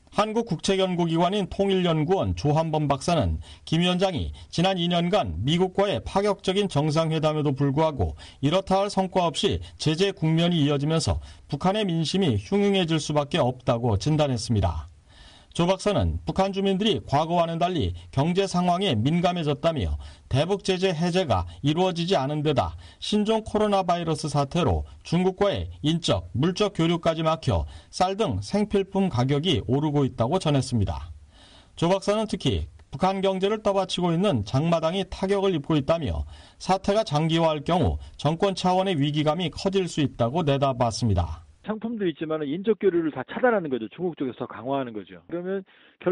한국국책연구기관인 통일연구원 조한범 박사는 김 위원장이 지난 이 년간 미국과의 파격적인 정상회담에도 불구하고 이렇다 할 성과 없이 제재 국면이 이어지면서 북한의 민심이 흉흉해질 수밖에 없다고 진단했습니다. 조 박사는 북한 주민들이 과거와는 달리 경제 상황에 민감해졌다며 대북 제재 해제가 이루어지지 않은 데다 신종 코로나 바이러스 사태로 중국과의 인적, 물적 교류까지 막혀 쌀 등 생필품 가격이 오르고 있다고 전했습니다. 조 박사는 특히 북한 경제를 떠받치고 있는 장마당이 타격을 입고 있다며 사태가 장기화할 경우 정권 차원의 위기감이 커질 수 있다고 내다봤습니다.
상품도 있지만 인적 교류를 다 차단하는 거죠. 중국 쪽에서 강화하는 거죠. 그러면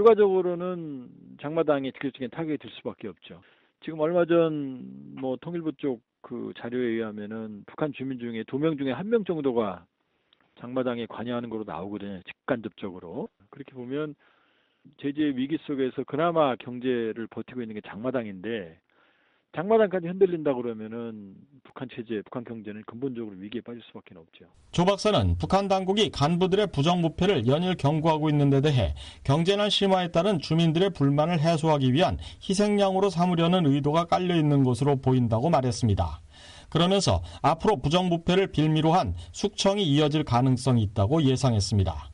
결과적으로는 장마당에 직접적인 타격이 될 수밖에 없죠. 지금 얼마 전 뭐 통일부 쪽 그 자료에 의하면은 북한 주민 중에 두 명 중에 한 명 정도가 장마당에 관여하는 걸로 나오거든요. 직간접적으로. 그렇게 보면 제재 위기 속에서 그나마 경제를 버티고 있는 게 장마당인데 장마당까지 흔들린다 그러면은 북한 체제, 북한 경제는 근본적으로 위기에 빠질 수밖에 없죠.
조 박사는 북한 당국이 간부들의 부정부패를 연일 경고하고 있는 데 대해 경제난 심화에 따른 주민들의 불만을 해소하기 위한 희생양으로 삼으려는 의도가 깔려 있는 것으로 보인다고 말했습니다. 그러면서 앞으로 부정부패를 빌미로 한 숙청이 이어질 가능성이 있다고 예상했습니다.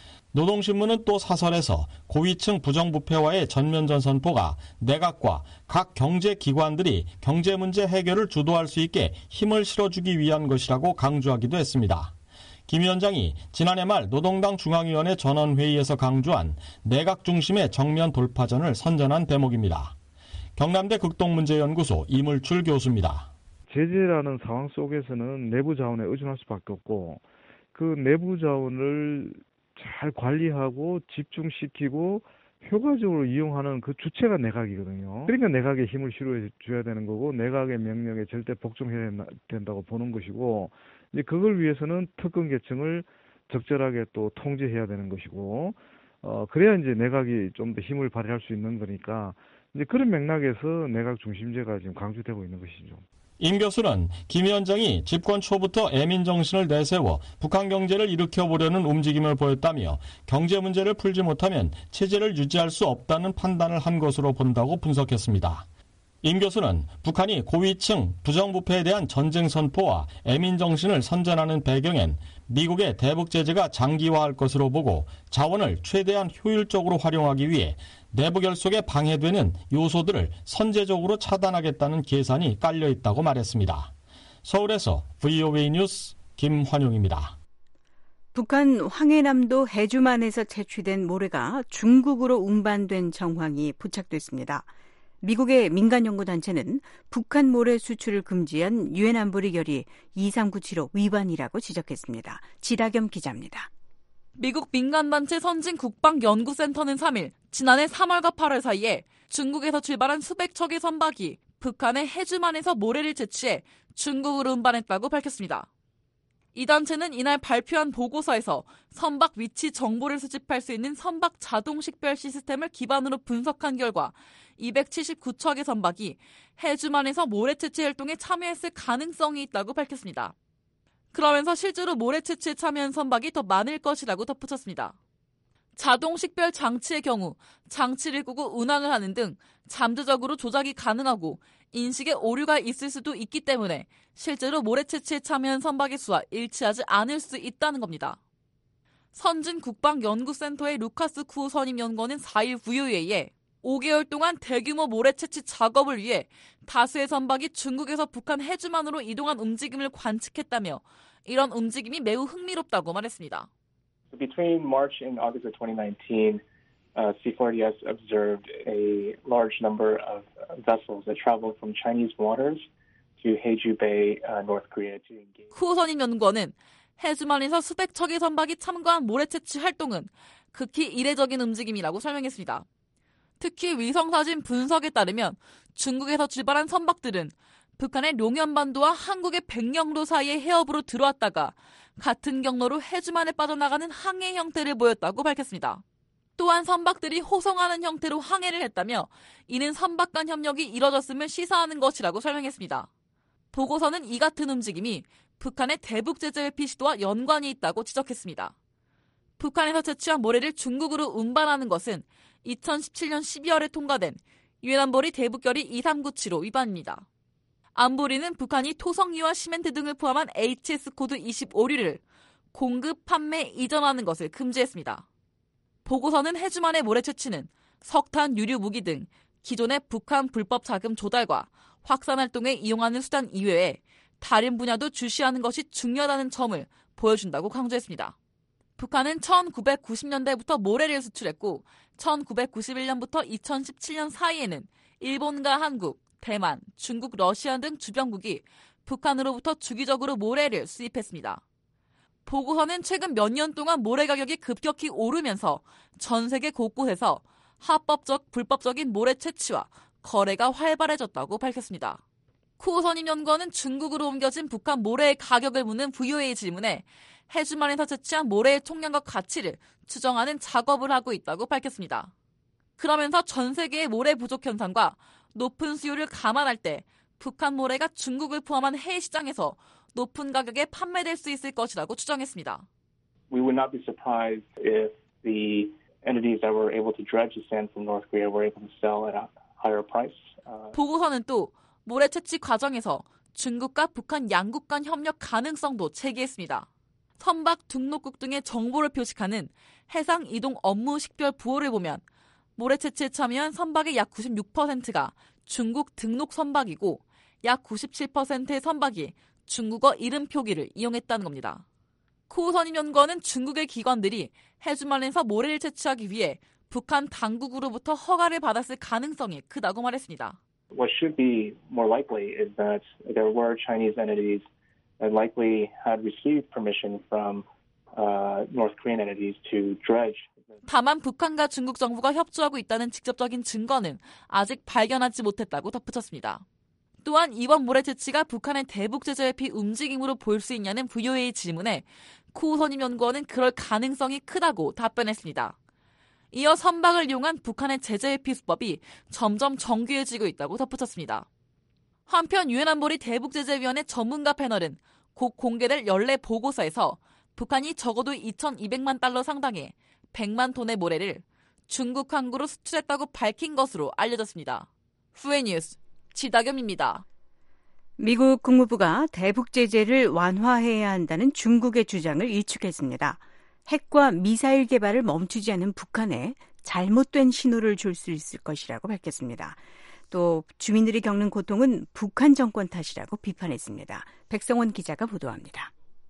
노동신문은 또 사설에서 고위층 부정부패와의 전면전 선포가 내각과 각 경제기관들이 경제 문제 해결을 주도할 수 있게 힘을 실어주기 위한 것이라고 강조하기도 했습니다. 김 위원장이 지난해 말 노동당 중앙위원회 전원회의에서 강조한 내각 중심의 정면 돌파전을 선전한 대목입니다. 경남대 극동문제연구소 이물출 교수입니다.
제재라는 상황 속에서는 내부 자원에 의존할 수밖에 없고 그 내부 자원을 잘 관리하고 집중시키고 효과적으로 이용하는 그 주체가 내각이거든요. 그러니까 내각에 힘을 실어줘야 되는 거고 내각의 명령에 절대 복종해야 된다고 보는 것이고 이제 그걸 위해서는 특권 계층을 적절하게 또 통제해야 되는 것이고 어 그래야 이제 내각이 좀 더 힘을 발휘할 수 있는 거니까 이제 그런 맥락에서 내각 중심제가 지금 강조되고 있는 것이죠.
임 교수는 김 위원장이 집권 초부터 애민 정신을 내세워 북한 경제를 일으켜보려는 움직임을 보였다며 경제 문제를 풀지 못하면 체제를 유지할 수 없다는 판단을 한 것으로 본다고 분석했습니다. 임 교수는 북한이 고위층 부정부패에 대한 전쟁 선포와 애민 정신을 선전하는 배경엔 미국의 대북 제재가 장기화할 것으로 보고 자원을 최대한 효율적으로 활용하기 위해 내부 결속에 방해되는 요소들을 선제적으로 차단하겠다는 계산이 깔려 있다고 말했습니다. 서울에서 브이오에이 뉴스 김환용입니다.
북한 황해남도 해주만에서 채취된 모래가 중국으로 운반된 정황이 포착됐습니다. 미국의 민간연구단체는 북한 모래 수출을 금지한 유엔 안보리 결의 이삼구칠오 위반이라고 지적했습니다. 지다겸 기자입니다.
미국 민간단체 선진국방연구센터는 삼 일 지난해 삼월과 팔월 사이에 중국에서 출발한 수백 척의 선박이 북한의 해주만에서 모래를 채취해 중국으로 운반했다고 밝혔습니다. 이 단체는 이날 발표한 보고서에서 선박 위치 정보를 수집할 수 있는 선박 자동 식별 시스템을 기반으로 분석한 결과 이백칠십구 척의 선박이 해주만에서 모래 채취 활동에 참여했을 가능성이 있다고 밝혔습니다. 그러면서 실제로 모래 채취에 참여한 선박이 더 많을 것이라고 덧붙였습니다. 자동 식별 장치의 경우 장치를 끄고 운항을 하는 등 잠재적으로 조작이 가능하고 인식에 오류가 있을 수도 있기 때문에 실제로 모래 채취에 참여한 선박의 수와 일치하지 않을 수 있다는 겁니다. 선진 국방연구센터의 루카스 쿠 선임 연구원은 사 일 브이오에이에 오 개월 동안 대규모 모래 채취 작업을 위해 다수의 선박이 중국에서 북한 해주만으로 이동한 움직임을 관측했다며 이런 움직임이 매우 흥미롭다고 말했습니다.
Between March and August of twenty nineteen, uh, C four D S observed a large number of vessels that traveled from Chinese waters to Haeju Bay, uh, North Korea to engage.
쿠 선임 연구원은 해주만에서 수백 척의 선박이 참가한 모래 채취 활동은 극히 이례적인 움직임이라고 설명했습니다. 특히 위성사진 분석에 따르면 중국에서 출발한 선박들은 북한의 룡연반도와 한국의 백령도 사이의 해협으로 들어왔다가 같은 경로로 해주만에 빠져나가는 항해 형태를 보였다고 밝혔습니다. 또한 선박들이 호송하는 형태로 항해를 했다며 이는 선박 간 협력이 이뤄졌음을 시사하는 것이라고 설명했습니다. 보고서는 이 같은 움직임이 북한의 대북 제재 회피 시도와 연관이 있다고 지적했습니다. 북한에서 채취한 모래를 중국으로 운반하는 것은 이천십칠 년 십이월에 통과된 유엔 안보리 대북결의 이삼구칠호 위반입니다. 안보리는 북한이 토성유와 시멘트 등을 포함한 에이치에스 코드 이십오류를 공급, 판매, 이전하는 것을 금지했습니다. 보고서는 해주만의 모래 채취는 석탄, 유류, 무기 등 기존의 북한 불법 자금 조달과 확산 활동에 이용하는 수단 이외에 다른 분야도 주시하는 것이 중요하다는 점을 보여준다고 강조했습니다. 북한은 천구백구십 년대부터 모래를 수출했고 천구백구십일 년부터 이천십칠 년 사이에는 일본과 한국, 대만, 중국, 러시아 등 주변국이 북한으로부터 주기적으로 모래를 수입했습니다. 보고서는 최근 몇 년 동안 모래 가격이 급격히 오르면서 전 세계 곳곳에서 합법적, 불법적인 모래 채취와 거래가 활발해졌다고 밝혔습니다. 쿠 선임 연구원은 중국으로 옮겨진 북한 모래의 가격을 묻는 브이오에이 질문에 해주만에서 채취한 모래의 총량과 가치를 추정하는 작업을 하고 있다고 밝혔습니다. 그러면서 전 세계의 모래 부족 현상과 높은 수요를 감안할 때 북한 모래가 중국을 포함한 해외 시장에서 높은 가격에 판매될 수 있을 것이라고 추정했습니다.
We would not be surprised if the entities that were able to dredge the sand from North Korea were able to sell at a higher price. Uh...
보고서는 또 모래 채취 과정에서 중국과 북한 양국 간 협력 가능성도 제기했습니다. 선박 등록국 등의 정보를 표식하는 해상 이동 업무 식별 부호를 보면 모래 채취에 참여한 선박의 약 구십육 퍼센트가 중국 등록 선박이고 약 구십칠 퍼센트의 선박이 중국어 이름 표기를 이용했다는 겁니다. 쿠 선임 연구원은 중국의 기관들이 해주만에서 모래를 채취하기 위해 북한 당국으로부터 허가를 받았을 가능성이 크다고 말했습니다.
What should be more likely is that there were Chinese entities that likely had received permission from uh, North Korean entities to dredge.
다만 북한과 중국 정부가 협조하고 있다는 직접적인 증거는 아직 발견하지 못했다고 덧붙였습니다. 또한 이번 모래 채취가 북한의 대북 제재 회피 움직임으로 볼 수 있냐는 브이오에이 질문에 쿠 선임 연구원은 그럴 가능성이 크다고 답변했습니다. 이어 선박을 이용한 북한의 제재 회피 수법이 점점 정교해지고 있다고 덧붙였습니다. 한편 유엔 안보리 대북제재위원회 전문가 패널은 곧 공개될 연례 보고서에서 북한이 적어도 이천이백만 달러 상당의 백만 톤의 모래를 중국 항구로 수출했다고 밝힌 것으로 알려졌습니다. 후에 뉴스 지다겸입니다.
미국 국무부가 대북 제재를 완화해야 한다는 중국의 주장을 일축했습니다. 핵과 미사일 개발을 멈추지 않은 북한에 잘못된 신호를 줄 수 있을 것이라고 밝혔습니다. 또 주민들이 겪는 고통은 북한 정권 탓이라고 비판했습니다. 백성원 기자가 보도합니다.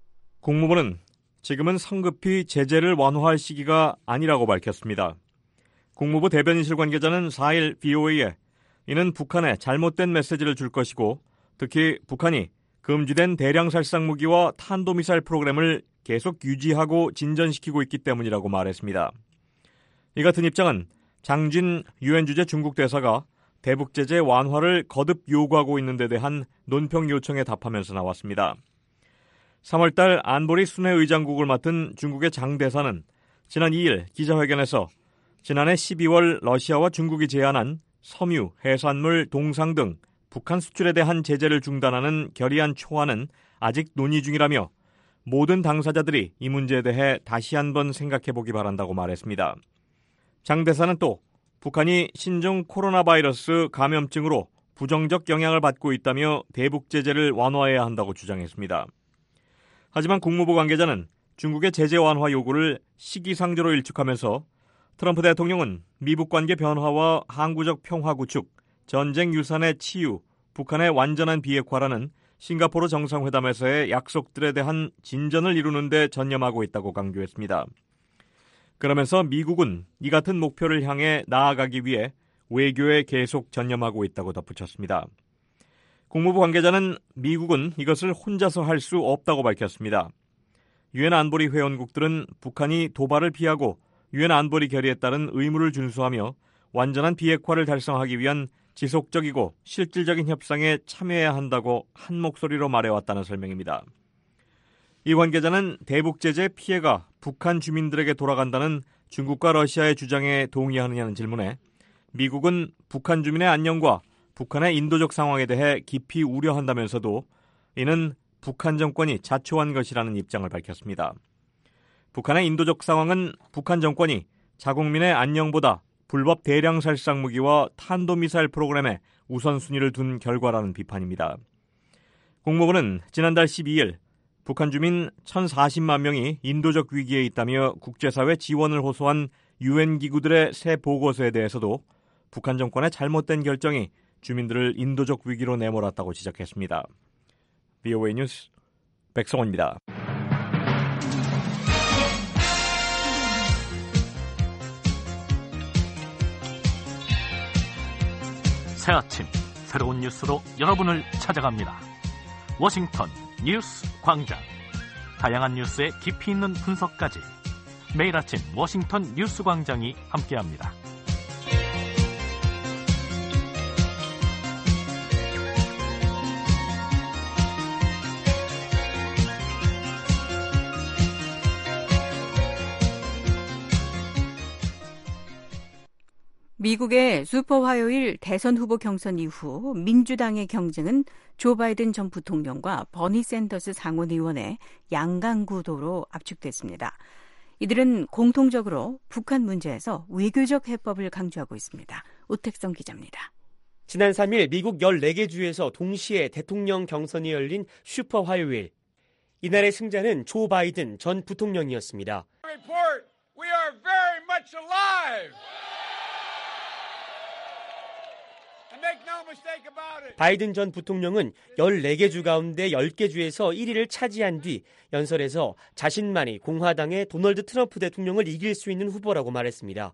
국무부는 지금은 성급히 제재를 완화할 시기가 아니라고 밝혔습니다. 국무부 대변인실 관계자는 사 일 브이오에이에 이는 북한에 잘못된 메시지를 줄 것이고 특히 북한이 금지된 대량 살상 무기와 탄도미사일 프로그램을 계속 유지하고 진전시키고 있기 때문이라고 말했습니다. 이 같은 입장은 장진 유엔 주재 중국 대사가 대북 제재 완화를 거듭 요구하고 있는 데 대한 논평 요청에 답하면서 나왔습니다. 삼월 달 안보리 순회 의장국을 맡은 중국의 장 대사는 지난 이 일 기자회견에서 지난해 십이월 러시아와 중국이 제안한 섬유, 해산물, 동상 등 북한 수출에 대한 제재를 중단하는 결의안 초안은 아직 논의 중이라며 모든 당사자들이 이 문제에 대해 다시 한번 생각해보기 바란다고 말했습니다. 장 대사는 또 북한이 신종 코로나 바이러스 감염증으로 부정적 영향을 받고 있다며 대북 제재를 완화해야 한다고 주장했습니다. 하지만 국무부 관계자는 중국의 제재 완화 요구를 시기상조로 일축하면서 트럼프 대통령은 미북 관계 변화와 항구적 평화 구축, 전쟁 유산의 치유, 북한의 완전한 비핵화라는 싱가포르 정상회담에서의 약속들에 대한 진전을 이루는 데 전념하고 있다고 강조했습니다. 그러면서 미국은 이 같은 목표를 향해 나아가기 위해 외교에 계속 전념하고 있다고 덧붙였습니다. 국무부 관계자는 미국은 이것을 혼자서 할 수 없다고 밝혔습니다. 유엔 안보리 회원국들은 북한이 도발을 피하고 유엔 안보리 결의에 따른 의무를 준수하며 완전한 비핵화를 달성하기 위한 지속적이고 실질적인 협상에 참여해야 한다고 한 목소리로 말해왔다는 설명입니다. 이 관계자는 대북 제재 피해가 북한 주민들에게 돌아간다는 중국과 러시아의 주장에 동의하느냐는 질문에 미국은 북한 주민의 안녕과 북한의 인도적 상황에 대해 깊이 우려한다면서도 이는 북한 정권이 자초한 것이라는 입장을 밝혔습니다. 북한의 인도적 상황은 북한 정권이 자국민의 안녕보다 불법 대량 살상 무기와 탄도미사일 프로그램에 우선순위를 둔 결과라는 비판입니다. 국무부는 지난달 십이일 북한 주민 천사십만 명이 인도적 위기에 있다며 국제사회 지원을 호소한 유엔 기구들의 새 보고서에 대해서도 북한 정권의 잘못된 결정이 주민들을 인도적 위기로 내몰았다고 지적했습니다. 브이오에이 뉴스 백성원입니다.
새 아침 새로운 뉴스로 여러분을 찾아갑니다. 워싱턴 뉴스 광장. 다양한 뉴스의 깊이 있는 분석까지 매일 아침 워싱턴 뉴스 광장이 함께합니다.
미국의 슈퍼 화요일 대선 후보 경선 이후 민주당의 경쟁은 조 바이든 전 부통령과 버니 샌더스 상원의원의 양강구도로 압축됐습니다. 이들은 공통적으로 북한 문제에서 외교적 해법을 강조하고 있습니다. 우택성 기자입니다.
지난 삼일 미국 열네 개 주에서 동시에 대통령 경선이 열린 슈퍼 화요일. 이날의 승자는 조 바이든 전 부통령이었습니다.
Report, we are very much alive.
바이든 전 부통령은 열네 개 주 가운데 열 개 주에서 일 위를 차지한 뒤 연설에서 자신만이 공화당의 도널드 트럼프 대통령을 이길 수 있는 후보라고 말했습니다.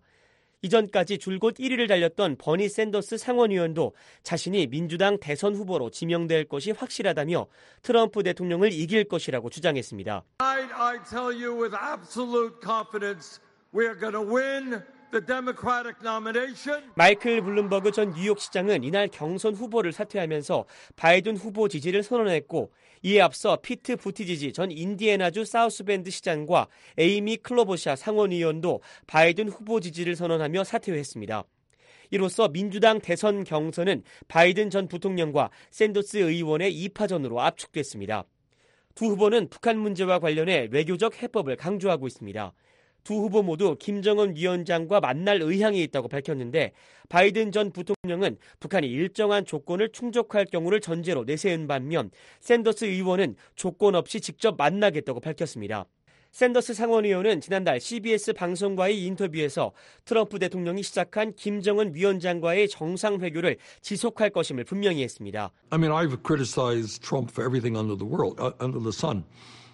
이전까지 줄곧 일 위를 달렸던 버니 샌더스 상원의원도 자신이 민주당 대선 후보로 지명될 것이 확실하다며 트럼프 대통령을 이길 것이라고 주장했습니다.
I, I tell you with absolute confidence, we are going to win. The Democratic nomination.
마이클 블룸버그 전 뉴욕시장은 이날 경선 후보를 사퇴하면서 바이든 후보 지지를 선언했고 이에 앞서 피트 부티지지 전 인디애나주 사우스밴드 시장과 에이미 클로버샤 상원의원도 바이든 후보 지지를 선언하며 사퇴했습니다. 이로써 민주당 대선 경선은 바이든 전 부통령과 샌더스 의원의 이 파전으로 압축됐습니다. 두 후보는 북한 문제와 관련해 외교적 해법을 강조하고 있습니다. 두 후보 모두 김정은 위원장과 만날 의향이 있다고 밝혔는데 바이든 전 부통령은 북한이 일정한 조건을 충족할 경우를 전제로 내세운 반면 샌더스 의원은 조건 없이 직접 만나겠다고 밝혔습니다. 샌더스 상원의원은 지난달 씨비에스 방송과의 인터뷰에서 트럼프 대통령이 시작한 김정은 위원장과의 정상회교를 지속할 것임을 분명히 했습니다.
I mean, I've criticized Trump for everything under the world, uh, under the sun.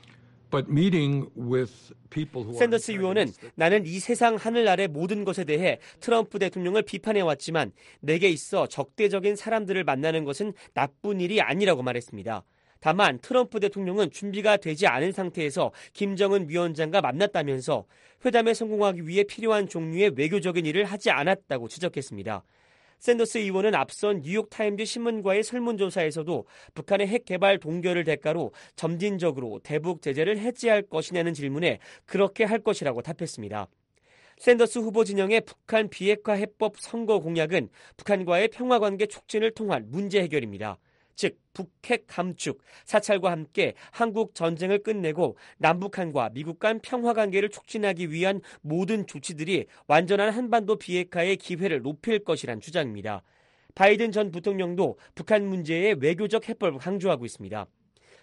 But meeting with people who
샌더스 의원은 나는 이 세상 하늘 아래 모든 것에 대해 트럼프 대통령을 비판해왔지만 내게 있어 적대적인 사람들을 만나는 것은 나쁜 일이 아니라고 말했습니다. 다만 트럼프 대통령은 준비가 되지 않은 상태에서 김정은 위원장과 만났다면서 회담에 성공하기 위해 필요한 종류의 외교적인 일을 하지 않았다고 지적했습니다. 샌더스 의원은 앞선 뉴욕타임즈 신문과의 설문조사에서도 북한의 핵 개발 동결을 대가로 점진적으로 대북 제재를 해제할 것이냐는 질문에 그렇게 할 것이라고 답했습니다. 샌더스 후보 진영의 북한 비핵화 해법 선거 공약은 북한과의 평화관계 촉진을 통한 문제 해결입니다. 즉 북핵 감축, 사찰과 함께 한국 전쟁을 끝내고 남북한과 미국 간 평화관계를 촉진하기 위한 모든 조치들이 완전한 한반도 비핵화의 기회를 높일 것이란 주장입니다. 바이든 전 부통령도 북한 문제의 외교적 해법을 강조하고 있습니다.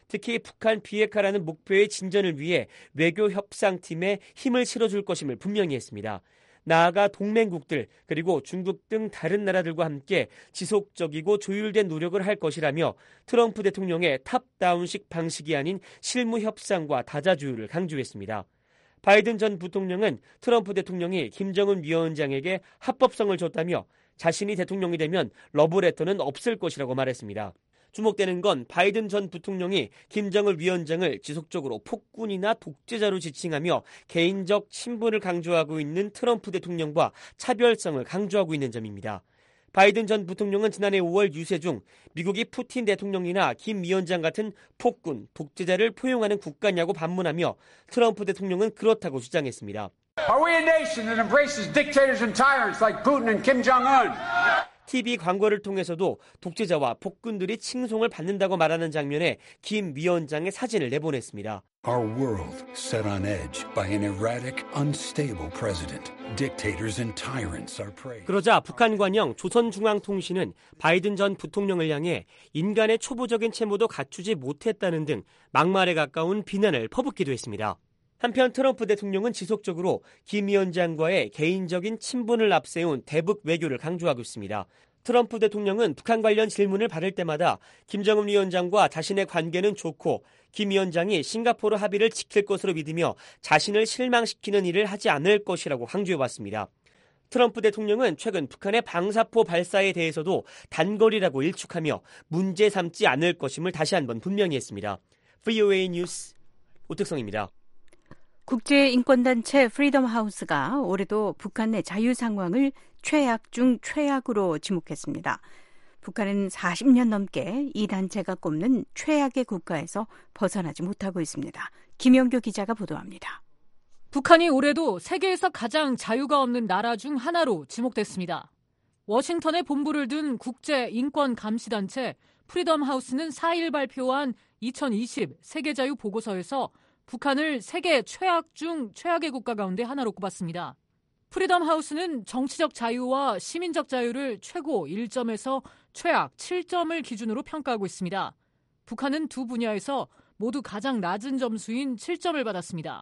특히 북한 비핵화라는 목표의 진전을 위해 외교 협상팀에 힘을 실어줄 것임을 분명히 했습니다. 나아가 동맹국들 그리고 중국 등 다른 나라들과 함께 지속적이고 조율된 노력을 할 것이라며 트럼프 대통령의 탑다운식 방식이 아닌 실무 협상과 다자주의를 강조했습니다. 바이든 전 부통령은 트럼프 대통령이 김정은 위원장에게 합법성을 줬다며 자신이 대통령이 되면 러브레터는 없을 것이라고 말했습니다. 주목되는 건 바이든 전 부통령이 김정은 위원장을 지속적으로 폭군이나 독재자로 지칭하며 개인적 친분을 강조하고 있는 트럼프 대통령과 차별성을 강조하고 있는 점입니다. 바이든 전 부통령은 지난해 오월 유세 중 미국이 푸틴 대통령이나 김 위원장 같은 폭군, 독재자를 포용하는 국가냐고 반문하며 트럼프 대통령은 그렇다고 주장했습니다.
Are we a nation that embraces dictators and tyrants like Putin and Kim Jong-un?
티비 광고를 통해서도 독재자와 폭군들이 칭송을 받는다고 말하는 장면에 김 위원장의 사진을 내보냈습니다.
Our world set on edge by an erratic, unstable president. Dictators and tyrants are prey.
그러자 북한 관영 조선중앙통신은 바이든 전 부통령을 향해 인간의 초보적인 채무도 갖추지 못했다는 등 막말에 가까운 비난을 퍼붓기도 했습니다. 한편 트럼프 대통령은 지속적으로 김 위원장과의 개인적인 친분을 앞세운 대북 외교를 강조하고 있습니다. 트럼프 대통령은 북한 관련 질문을 받을 때마다 김정은 위원장과 자신의 관계는 좋고 김 위원장이 싱가포르 합의를 지킬 것으로 믿으며 자신을 실망시키는 일을 하지 않을 것이라고 강조해왔습니다. 트럼프 대통령은 최근 북한의 방사포 발사에 대해서도 단거리라고 일축하며 문제 삼지 않을 것임을 다시 한번 분명히 했습니다. 브이오에이 뉴스 오특성입니다.
국제인권단체 프리덤 하우스가 올해도 북한 내 자유 상황을 최악 중 최악으로 지목했습니다. 북한은 사십 년 넘게 이 단체가 꼽는 최악의 국가에서 벗어나지 못하고 있습니다. 김영교 기자가 보도합니다.
북한이 올해도 세계에서 가장 자유가 없는 나라 중 하나로 지목됐습니다. 워싱턴에 본부를 둔 국제인권감시단체 프리덤 하우스는 사 일 발표한 이천이십 세계자유 보고서에서 북한을 세계 최악 중 최악의 국가 가운데 하나로 꼽았습니다. 프리덤 하우스는 정치적 자유와 시민적 자유를 최고 일 점에서 최악 칠 점을 기준으로 평가하고 있습니다. 북한은 두 분야에서 모두 가장 낮은 점수인 칠 점을 받았습니다.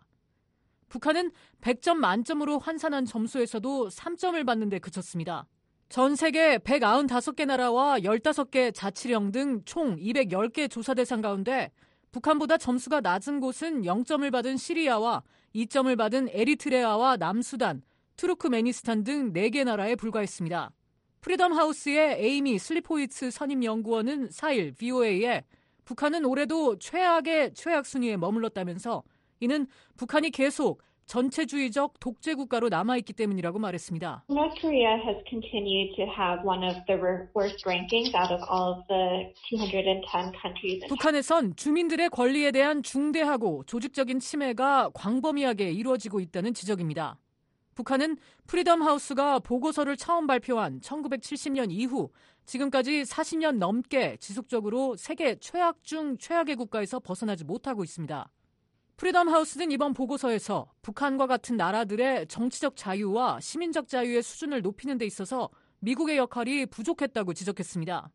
북한은 백 점 만점으로 환산한 점수에서도 삼 점을 받는 데 그쳤습니다. 전 세계 백구십오 개 나라와 십오 개 자치령 등 총 이백십 개 조사 대상 가운데 북한보다 점수가 낮은 곳은 영 점을 받은 시리아와 이 점을 받은 에리트레아와 남수단, 투르크메니스탄 등 네 개 나라에 불과했습니다. 프리덤 하우스의 에이미 슬리포이츠 선임연구원은 사 일 브이오에이에 북한은 올해도 최악의 최악 순위에 머물렀다면서 이는 북한이 계속 전체주의적 독재 국가로 남아있기 때문이라고 말했습니다.
North Korea has continued to have one of the worst rankings out of all of the two hundred ten countries.
북한에선 주민들의 권리에 대한 중대하고 조직적인 침해가 광범위하게 이루어지고 있다는 지적입니다. 북한은 프리덤 하우스가 보고서를 처음 발표한 천구백칠십 년 이후 지금까지 사십 년 넘게 지속적으로 세계 최악 중 최악의 국가에서 벗어나지 못하고 있습니다. 프리덤 하우스는 이번 보고서에서 북한과 같은 나라들의 정치적 자유와 시민적 자유의 수준을 높이는 데 있어서 미국의 역할이 부족했다고 지적했습니다.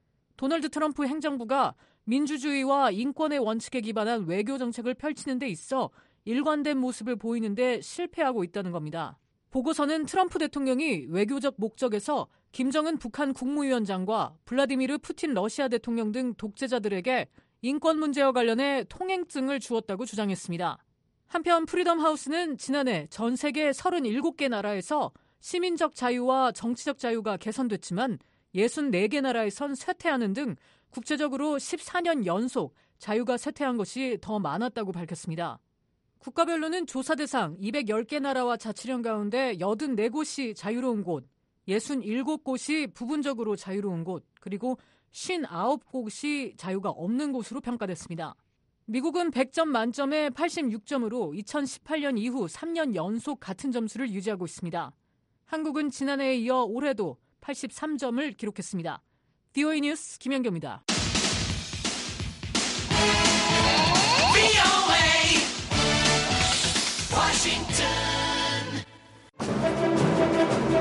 도널드 트럼프 행정부가 민주주의와 인권의 원칙에 기반한 외교 정책을 펼치는 데 있어 일관된 모습을 보이는 데 실패하고 있다는 겁니다. 보고서는 트럼프 대통령이 외교적 목적에서 김정은 북한 국무위원장과 블라디미르 푸틴 러시아 대통령 등 독재자들에게 인권 문제와 관련해 통행증을 주었다고 주장했습니다. 한편 프리덤 하우스는 지난해 전 세계 서른일곱 개 나라에서 시민적 자유와 정치적 자유가 개선됐지만 육십사 개 나라에선 쇠퇴하는 등 국제적으로 십사 년 연속 자유가 쇠퇴한 것이 더 많았다고 밝혔습니다. 국가별로는 조사 대상 이백십 개 나라와 자치령 가운데 팔십사 곳이 자유로운 곳, 육십칠 곳이 부분적으로 자유로운 곳, 그리고 오십구 곳이 자유가 없는 곳으로 평가됐습니다. 미국은 백 점 만점에 팔십육 점으로 이천십팔 년 이후 삼 년 연속 같은 점수를 유지하고 있습니다. 한국은 지난해에 이어 올해도 팔십삼 점을 기록했습니다. 브이오에이 뉴스 김현경입니다.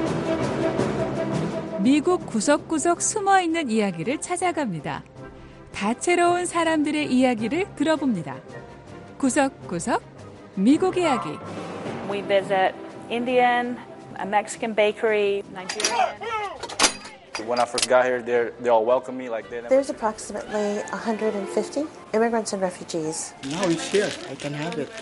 미국 구석구석 숨어있는 이야기를 찾아갑니다.
다채로운 사람들의 이야기를 들어봅니다. 구석구석 미국 이야기.
We visit Indian, a Mexican bakery, Nigerian.
When I first got here, they they all welcomed me like they never...
There's approximately one hundred fifty immigrants and refugees.
No, it's here. I can have it.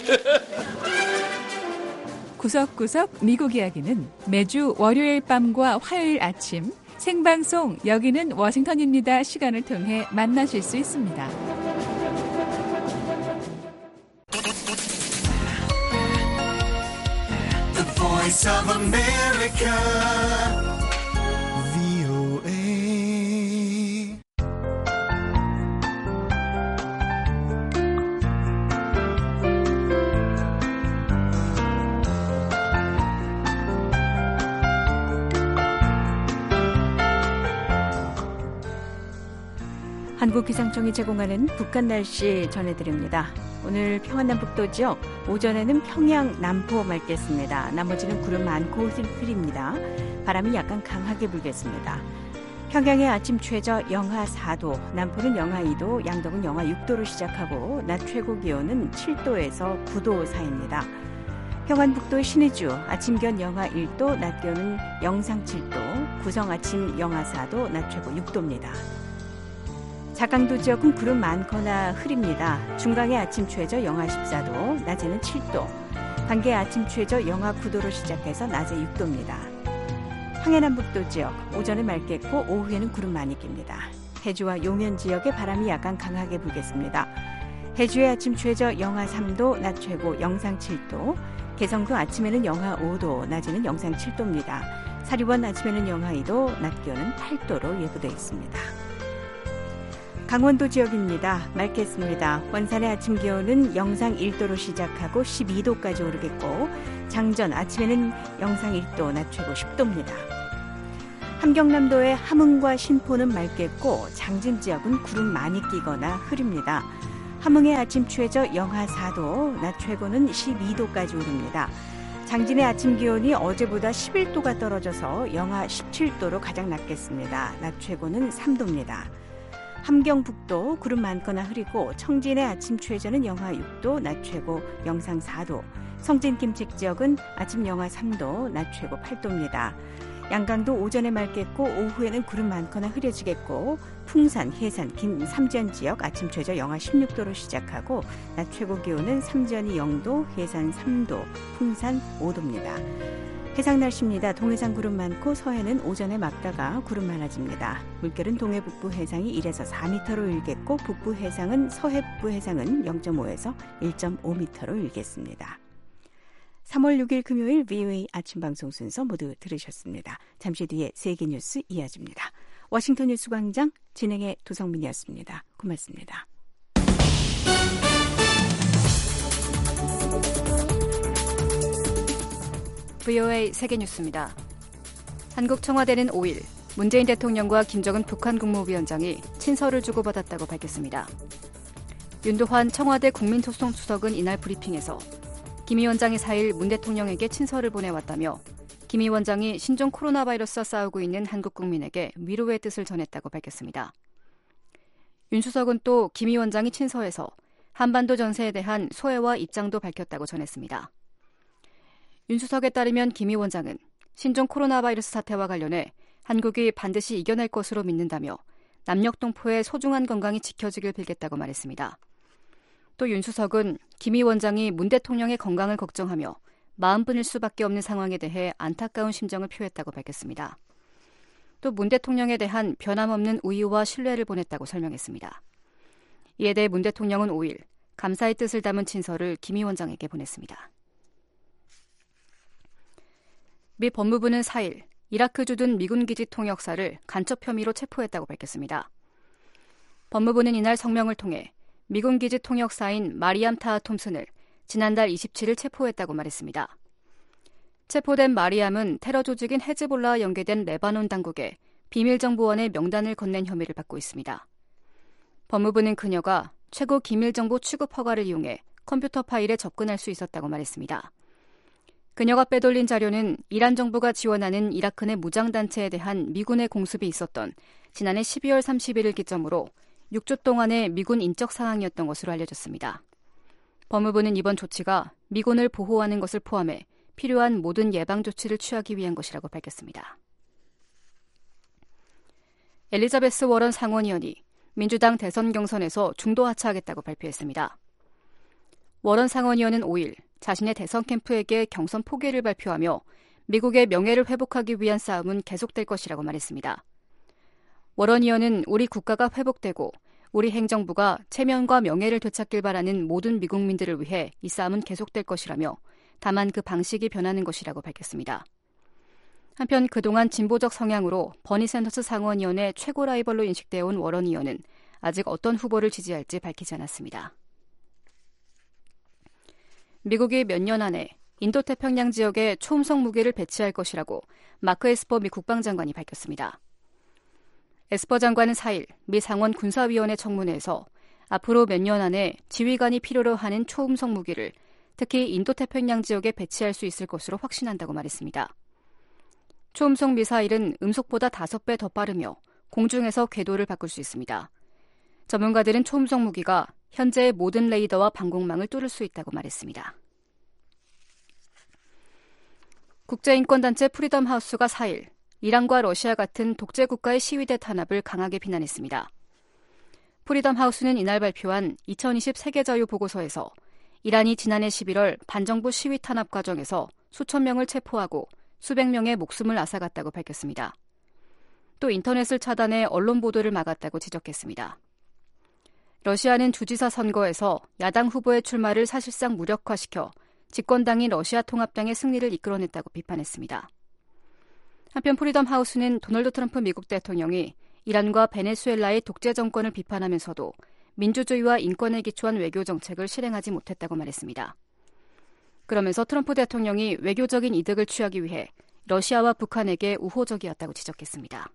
구석구석 미국 이야기는 매주 월요일 밤과 화요일 아침 생방송 여기는 워싱턴입니다 시간을 통해 만나실 수 있습니다.
The Voice of America, 브이오에이.
한국기상청이 제공하는 북한 날씨 전해드립니다. 오늘 평안남북도 지역 오전에는 평양 남포 맑겠습니다. 나머지는 구름 많고 흐립니다. 바람이 약간 강하게 불겠습니다. 평양의 아침 최저 영하 사 도, 남포는 영하 이 도, 양덕은 영하 육 도로 시작하고 낮 최고 기온은 칠 도에서 구 도 사이입니다. 평안북도 신의주 아침 기온 영하 일 도, 낮 기온은 영상 칠 도, 구성 아침 영하 사 도, 낮 최고 육 도입니다. 자강도 지역은 구름 많거나 흐립니다. 중강의 아침 최저 영하 십사 도, 낮에는 칠 도. 관계 아침 최저 영하 구 도로 시작해서 낮에 육 도입니다. 황해남북도 지역 오전에 맑겠고 오후에는 구름 많이 낍니다. 해주와 용현 지역에 바람이 약간 강하게 불겠습니다. 해주의 아침 최저 영하 삼 도, 낮 최고 영상 칠 도. 개성도 아침에는 영하 오 도, 낮에는 영상 칠 도입니다. 사리원 아침에는 영하 이 도, 낮 기온은 팔 도로 예보되어 있습니다. 강원도 지역입니다. 맑겠습니다. 원산의 아침 기온은 영상 일 도로 시작하고 십이 도까지 오르겠고 장전 아침에는 영상 일 도, 낮 최고 십 도입니다. 함경남도의 함흥과 신포는 맑겠고 장진 지역은 구름 많이 끼거나 흐립니다. 함흥의 아침 최저 영하 사 도, 낮 최고는 십이 도까지 오릅니다. 장진의 아침 기온이 어제보다 십일 도가 떨어져서 영하 십칠 도로 가장 낮겠습니다. 낮 최고는 삼 도입니다. 함경북도 구름 많거나 흐리고 청진의 아침 최저는 영하 육 도, 낮 최고 영상 사 도. 성진 김책 지역은 아침 영하 삼 도, 낮 최고 팔 도입니다. 양강도 오전에 맑겠고 오후에는 구름 많거나 흐려지겠고 풍산, 해산, 김, 삼지연 지역 아침 최저 영하 십육 도로 시작하고 낮 최고 기온은 삼지연이 영 도, 해산 삼 도, 풍산 오 도입니다. 해상 날씨입니다. 동해상 구름 많고 서해는 오전에 맑다가 구름 많아집니다. 물결은 동해 북부 해상이 일에서 사 미터로 일겠고 북부 해상은 서해 북부 해상은 영 점 오에서 일 점 오 미터로 일겠습니다. 삼월 육일 금요일 브이오에이 아침 방송 순서 모두 들으셨습니다. 잠시 뒤에 세계 뉴스 이어집니다. 워싱턴 뉴스 광장 진행의 도성민이었습니다. 고맙습니다. 브이오에이 세계뉴스입니다. 한국 청와대는 오일 문재인 대통령과 김정은 북한 국무위원장이 친서를 주고받았다고 밝혔습니다. 윤도환 청와대 국민소통수석은 이날 브리핑에서 김 위원장이 사일 문 대통령에게 친서를 보내왔다며 김 위원장이 신종 코로나 바이러스와 싸우고 있는 한국 국민에게 위로의 뜻을 전했다고 밝혔습니다. 윤 수석은 또 김 위원장이 친서에서 한반도 전세에 대한 소회와 입장도 밝혔다고 전했습니다. 윤 수석에 따르면 김 위원장은 신종 코로나 바이러스 사태와 관련해 한국이 반드시 이겨낼 것으로 믿는다며 남녘동포의 소중한 건강이 지켜지길 빌겠다고 말했습니다. 또 윤 수석은 김 위원장이 문 대통령의 건강을 걱정하며 마음 끊일 수밖에 없는 상황에 대해 안타까운 심정을 표했다고 밝혔습니다. 또 문 대통령에 대한 변함없는 우위와 신뢰를 보냈다고 설명했습니다. 이에 대해 문 대통령은 오일 감사의 뜻을 담은 친서를 김 위원장에게 보냈습니다. 미 법무부는 사일 이라크 주둔 미군 기지 통역사를 간첩 혐의로 체포했다고 밝혔습니다. 법무부는 이날 성명을 통해 미군 기지 통역사인 마리암 타하 톰슨을 지난달 이십칠일 체포했다고 말했습니다. 체포된 마리암은 테러 조직인 헤즈볼라와 연계된 레바논 당국에 비밀정보원의 명단을 건넨 혐의를 받고 있습니다. 법무부는 그녀가 최고 기밀정보 취급 허가를 이용해 컴퓨터 파일에 접근할 수 있었다고 말했습니다. 그녀가 빼돌린 자료는 이란 정부가 지원하는 이라크 내 무장단체에 대한 미군의 공습이 있었던 지난해 십이월 삼십일일 기점으로
육 주 동안의 미군 인적 상황이었던 것으로 알려졌습니다. 법무부는 이번 조치가 미군을 보호하는 것을 포함해 필요한 모든 예방 조치를 취하기 위한 것이라고 밝혔습니다. 엘리자베스 워런 상원의원이 민주당 대선 경선에서 중도 하차하겠다고 발표했습니다. 워런 상원의원은 오 일 자신의 대선 캠프에게 경선 포기를 발표하며 미국의 명예를 회복하기 위한 싸움은 계속될 것이라고 말했습니다. 워런 의원은 우리 국가가 회복되고 우리 행정부가 체면과 명예를 되찾길 바라는 모든 미국민들을 위해 이 싸움은 계속될 것이라며 다만 그 방식이 변하는 것이라고 밝혔습니다. 한편 그동안 진보적 성향으로 버니 샌더스 상원의원의 최고 라이벌로 인식되어 온 워런 의원은 아직 어떤 후보를 지지할지 밝히지 않았습니다. 미국이 몇 년 안에 인도태평양 지역에 초음속 무기를 배치할 것이라고 마크 에스퍼 미 국방장관이 밝혔습니다. 에스퍼 장관은 사 일 미 상원 군사위원회 청문회에서 앞으로 몇 년 안에 지휘관이 필요로 하는 초음속 무기를 특히 인도태평양 지역에 배치할 수 있을 것으로 확신한다고 말했습니다. 초음속 미사일은 음속보다 다섯 배 더 빠르며 공중에서 궤도를 바꿀 수 있습니다. 전문가들은 초음속 무기가 현재의 모든 레이더와 방공망을 뚫을 수 있다고 말했습니다. 국제인권단체 프리덤 하우스가 사 일 이란과 러시아 같은 독재 국가의 시위대 탄압을 강하게 비난했습니다. 프리덤 하우스는 이날 발표한 이천이십 세계자유 보고서에서 이란이 지난해 십일월 반정부 시위 탄압 과정에서 수천 명을 체포하고 수백 명의 목숨을 앗아갔다고 밝혔습니다. 또 인터넷을 차단해 언론 보도를 막았다고 지적했습니다. 러시아는 주지사 선거에서 야당 후보의 출마를 사실상 무력화시켜 집권당인 러시아 통합당의 승리를 이끌어냈다고 비판했습니다. 한편 프리덤 하우스는 도널드 트럼프 미국 대통령이 이란과 베네수엘라의 독재 정권을 비판하면서도 민주주의와 인권에 기초한 외교 정책을 실행하지 못했다고 말했습니다. 그러면서 트럼프 대통령이 외교적인 이득을 취하기 위해 러시아와 북한에게 우호적이었다고 지적했습니다.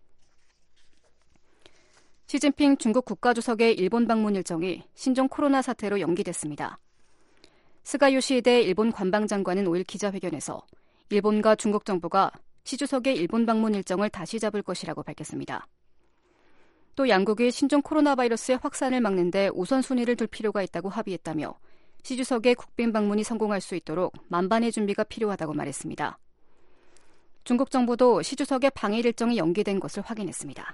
시진핑 중국 국가주석의 일본 방문 일정이 신종 코로나 사태로 연기됐습니다. 스가 요시히데 일본 관방장관은 오 일 기자회견에서 일본과 중국 정부가 시 주석의 일본 방문 일정을 다시 잡을 것이라고 밝혔습니다. 또 양국이 신종 코로나 바이러스의 확산을 막는 데 우선순위를 둘 필요가 있다고 합의했다며 시 주석의 국빈 방문이 성공할 수 있도록 만반의 준비가 필요하다고 말했습니다. 중국 정부도 시 주석의 방일 일정이 연기된 것을 확인했습니다.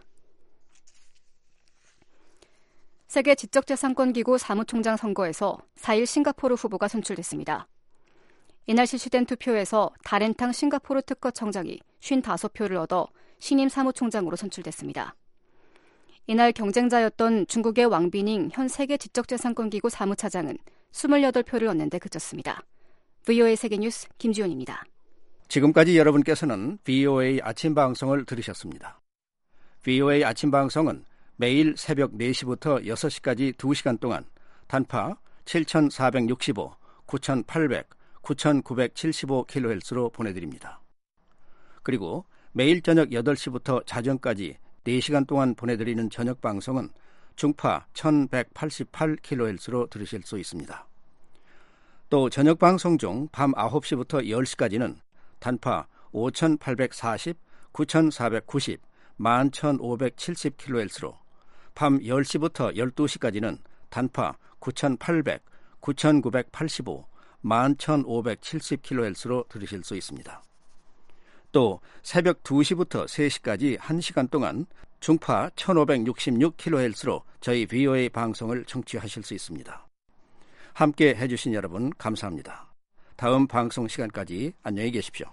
세계 지적재산권기구 사무총장 선거에서 사 일 싱가포르 후보가 선출됐습니다. 이날 실시된 투표에서 다렌탕 싱가포르 특허청장이 오십오 표를 얻어 신임 사무총장으로 선출됐습니다. 이날 경쟁자였던 중국의 왕비닝 현 세계 지적재산권기구 사무차장은 이십팔 표를 얻는 데 그쳤습니다. 브이오에이 세계뉴스 김지훈입니다.
지금까지 여러분께서는 브이오에이 아침 방송을 들으셨습니다. 브이오에이 아침 방송은 매일 새벽 네 시부터 여섯 시까지 두 시간 동안 단파 칠천사백육십오, 구천팔백, 구천구백칠십오 킬로헤르츠로 보내드립니다. 그리고 매일 저녁 여덟 시부터 자정까지 네 시간 동안 보내드리는 저녁 방송은 중파 천백팔십팔 킬로헤르츠로 들으실 수 있습니다. 또 저녁 방송 중 밤 아홉 시부터 열 시까지는 단파 오천팔백사십, 구천사백구십, 만 천오백칠십 킬로헤르츠로 밤 열 시부터 열두 시까지는 단파 구천팔백, 구천구백팔십오, 만 천오백칠십 킬로헤르츠로 들으실 수 있습니다. 또 새벽 두 시부터 세 시까지 한 시간 동안 중파 천오백육십육 킬로헤르츠로 저희 브이오에이 방송을 청취하실 수 있습니다. 함께 해주신 여러분 감사합니다. 다음 방송 시간까지 안녕히 계십시오.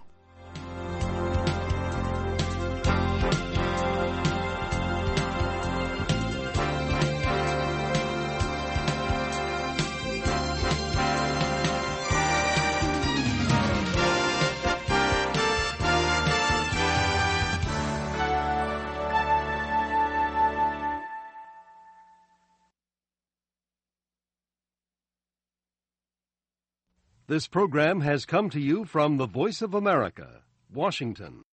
This program has come to you from the Voice of America, Washington.